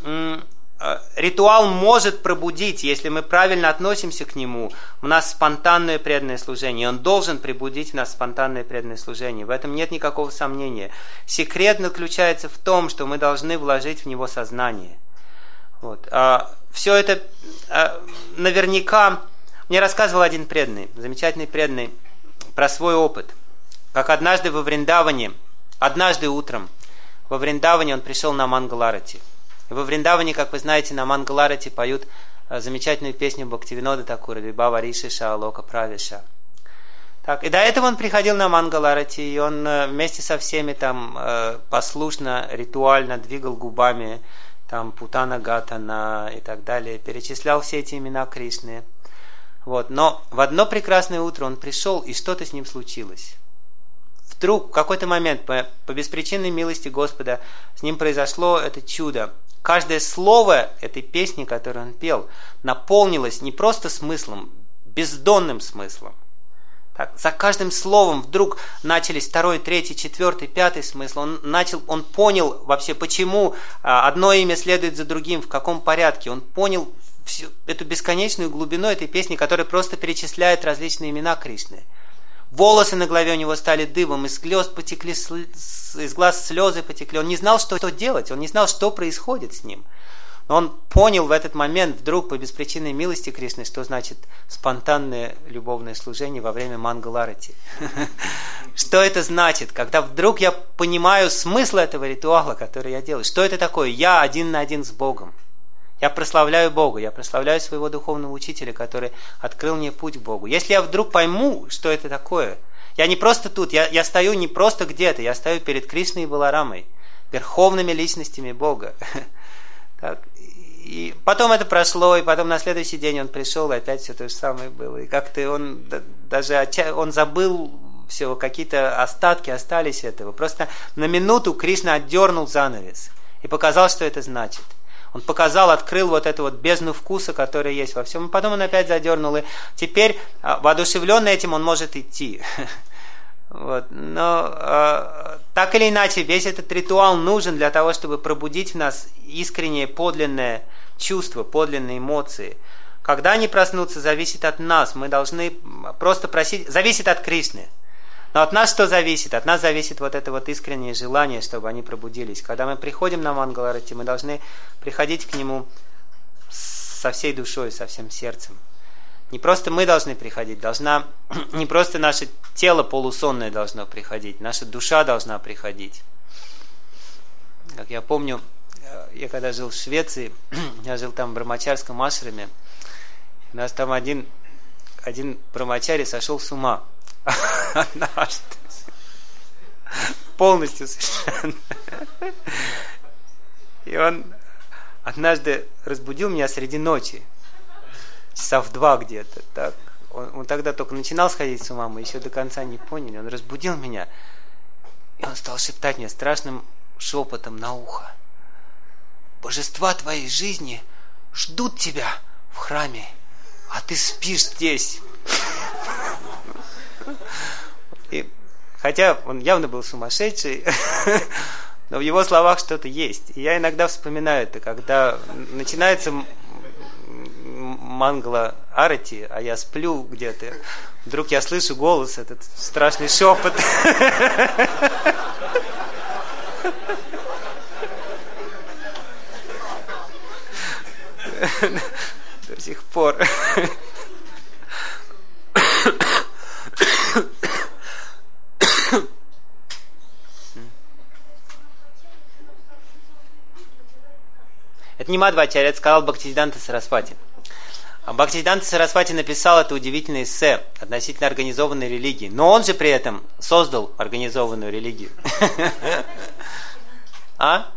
ритуал может пробудить, если мы правильно относимся к нему, в нас спонтанное преданное служение. Он должен пробудить в нас спонтанное преданное служение. В этом нет никакого сомнения. Секрет заключается в том, что мы должны вложить в него сознание. Вот. А все это а, наверняка... Мне рассказывал один преданный, замечательный преданный, про свой опыт. Как однажды во Вриндаване, однажды утром, во Вриндаване он пришел на Мангал-арати. Во Вриндаване, как вы знаете, на Мангал-арати поют замечательную песню Бхактивинода Такура «Вибхава Ришиша Алока Правиша». Так, и до этого он приходил на Мангал-арати, и он вместе со всеми там послушно, ритуально двигал губами, там Путана Гатана и так далее, перечислял все эти имена Кришны. Вот. Но в одно прекрасное утро он пришел, и что-то с ним случилось. Вдруг в какой-то момент, по, по беспричинной милости Господа, с ним произошло это чудо. Каждое слово этой песни, которую он пел, наполнилось не просто смыслом, бездонным смыслом. Так, за каждым словом вдруг начались второй, третий, четвертый, пятый смысл. Он начал, он понял вообще, почему одно имя следует за другим, в каком порядке. Он понял всю эту бесконечную глубину этой песни, которая просто перечисляет различные имена Кришны. Волосы на голове у него стали дыбом, из слез потекли, из глаз слезы потекли. Он не знал, что делать, он не знал, что происходит с ним. Но он понял в этот момент, вдруг, по беспричинной милости Кришны, что значит спонтанное любовное служение во время Мангал-арати. Что это значит, когда вдруг я понимаю смысл этого ритуала, который я делаю. Что это такое? Я один на один с Богом. Я прославляю Бога, я прославляю своего духовного учителя, который открыл мне путь к Богу. Если я вдруг пойму, что это такое, я не просто тут, я, я стою не просто где-то, я стою перед Кришной и Баларамой, верховными личностями Бога. Так. И потом это прошло, и потом на следующий день он пришел, и опять все то же самое было. И как-то он даже он забыл все, какие-то остатки остались этого. Просто на минуту Кришна отдернул занавес и показал, что это значит. Он показал, открыл вот эту вот бездну вкуса, которая есть во всем. И потом он опять задернул. И теперь, воодушевленный этим, он может идти. Вот. Но э, так или иначе, весь этот ритуал нужен для того, чтобы пробудить в нас искреннее, подлинное чувство, подлинные эмоции. Когда они проснутся, зависит от нас. Мы должны просто просить... Зависит от Кришны. Но от нас что зависит? От нас зависит вот это вот искреннее желание, чтобы они пробудились. Когда мы приходим на Мангал-арати, мы должны приходить к нему со всей душой, со всем сердцем. Не просто мы должны приходить, должна, не просто наше тело полусонное должно приходить, наша душа должна приходить. Как я помню, я когда жил в Швеции, я жил там в брамачарском ашраме, у нас там один, один брамачари сошел с ума. Однажды. Полностью совершенно. И он однажды разбудил меня среди ночи. Часа в два где-то. Так. Он, он тогда только начинал сходить с ума, мы еще до конца не поняли. Он разбудил меня, и он стал шептать мне страшным шепотом на ухо: божества твоей жизни ждут тебя в храме, а ты спишь здесь. И, хотя он явно был сумасшедший, но в его словах что-то есть. И я иногда вспоминаю это, когда начинается Мангала-арати, а я сплю где-то, вдруг я слышу голос, этот страшный шепот. До сих пор. Это не Мадхвачарья, это сказал Бхактисиданта Сарасвати. А Бхактисиданта Сарасвати написал это удивительное эссе относительно организованной религии. Но он же при этом создал организованную религию. А?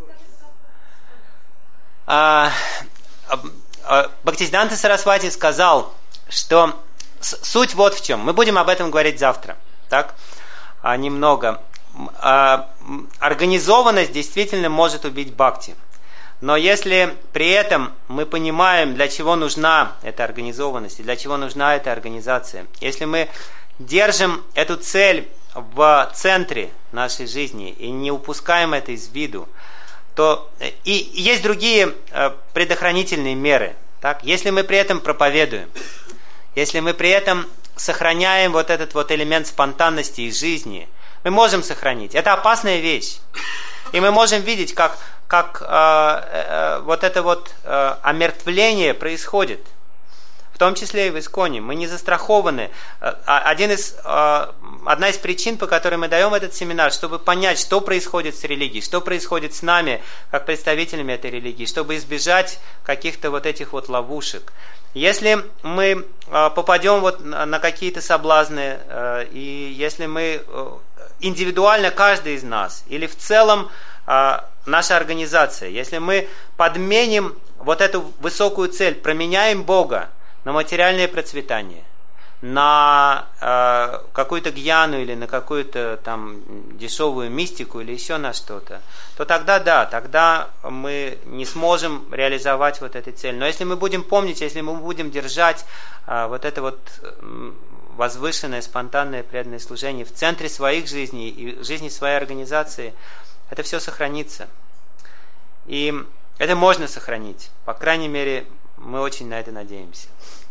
Бхактисиданта Сарасвати сказал, что суть вот в чем. Мы будем об этом говорить завтра. Так? Немного. Организованность действительно может убить бхакти. Но если при этом мы понимаем, для чего нужна эта организованность и для чего нужна эта организация, если мы держим эту цель в центре нашей жизни и не упускаем это из виду, то и есть другие предохранительные меры. Так? Если мы при этом проповедуем, если мы при этом сохраняем вот этот вот элемент спонтанности из жизни, мы можем сохранить. Это опасная вещь. И мы можем видеть, как, как э, э, вот это вот э, омертвление происходит. В том числе и в Исконе. Мы не застрахованы. Один из, одна из причин, по которой мы даем этот семинар, чтобы понять, что происходит с религией, что происходит с нами, как представителями этой религии, чтобы избежать каких-то вот этих вот ловушек. Если мы попадем вот на какие-то соблазны, и если мы индивидуально, каждый из нас, или в целом наша организация, если мы подменим вот эту высокую цель, променяем Бога на материальное процветание, на э, какую-то гьяну или на какую-то там дешевую мистику или еще на что-то, то тогда да, тогда мы не сможем реализовать вот эту цель. Но если мы будем помнить, если мы будем держать э, вот это вот возвышенное, спонтанное преданное служение в центре своих жизней и жизни своей организации, это все сохранится. И это можно сохранить. По крайней мере, мы очень на это надеемся.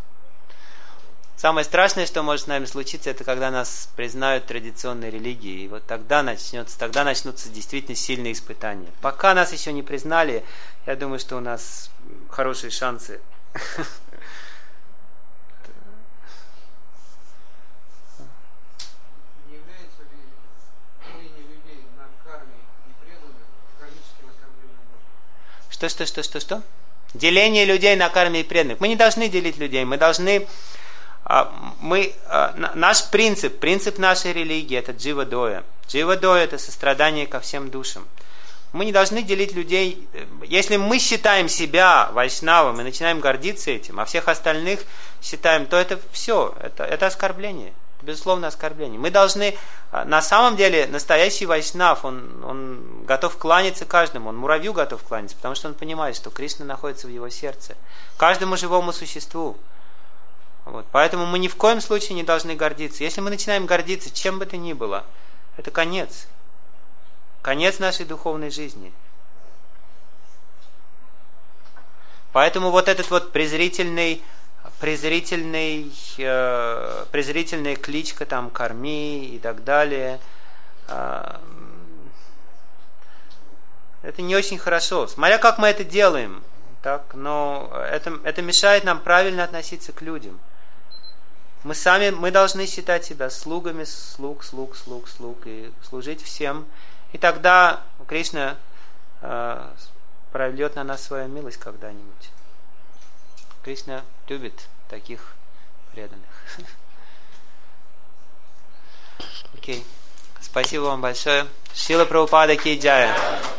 Самое страшное, что может с нами случиться, это когда нас признают традиционной религией. И вот тогда начнется, тогда начнутся действительно сильные испытания. Пока нас еще не признали, я думаю, что у нас хорошие шансы. Не является ли деление людей на карме и преданных кармическим оскорблением? Что, что, что, что, что? Деление людей на карме и преданных. Мы не должны делить людей, мы должны... Мы, наш принцип, принцип нашей религии – это джива-доя. Джива-доя – это сострадание ко всем душам. Мы не должны делить людей. Если мы считаем себя вайшнавом и начинаем гордиться этим, а всех остальных считаем, то это все, это, это оскорбление. Безусловно, оскорбление. Мы должны, на самом деле, настоящий вайшнав, он, он готов кланяться каждому, он муравью готов кланяться, потому что он понимает, что Кришна находится в его сердце. Каждому живому существу. Вот. Поэтому мы ни в коем случае не должны гордиться. Если мы начинаем гордиться, чем бы то ни было, это конец. Конец нашей духовной жизни. Поэтому вот этот вот презрительный, презрительный, э, презрительная кличка, там, корми и так далее, э, это не очень хорошо. Смотря как мы это делаем, так, но это, это мешает нам правильно относиться к людям. Мы сами, мы должны считать себя слугами, слуг, слуг, слуг, слуг, и служить всем. И тогда Кришна э, прольет на нас свою милость когда-нибудь. Кришна любит таких преданных. Окей. Спасибо вам большое. Шрила Прабхупада ки джая.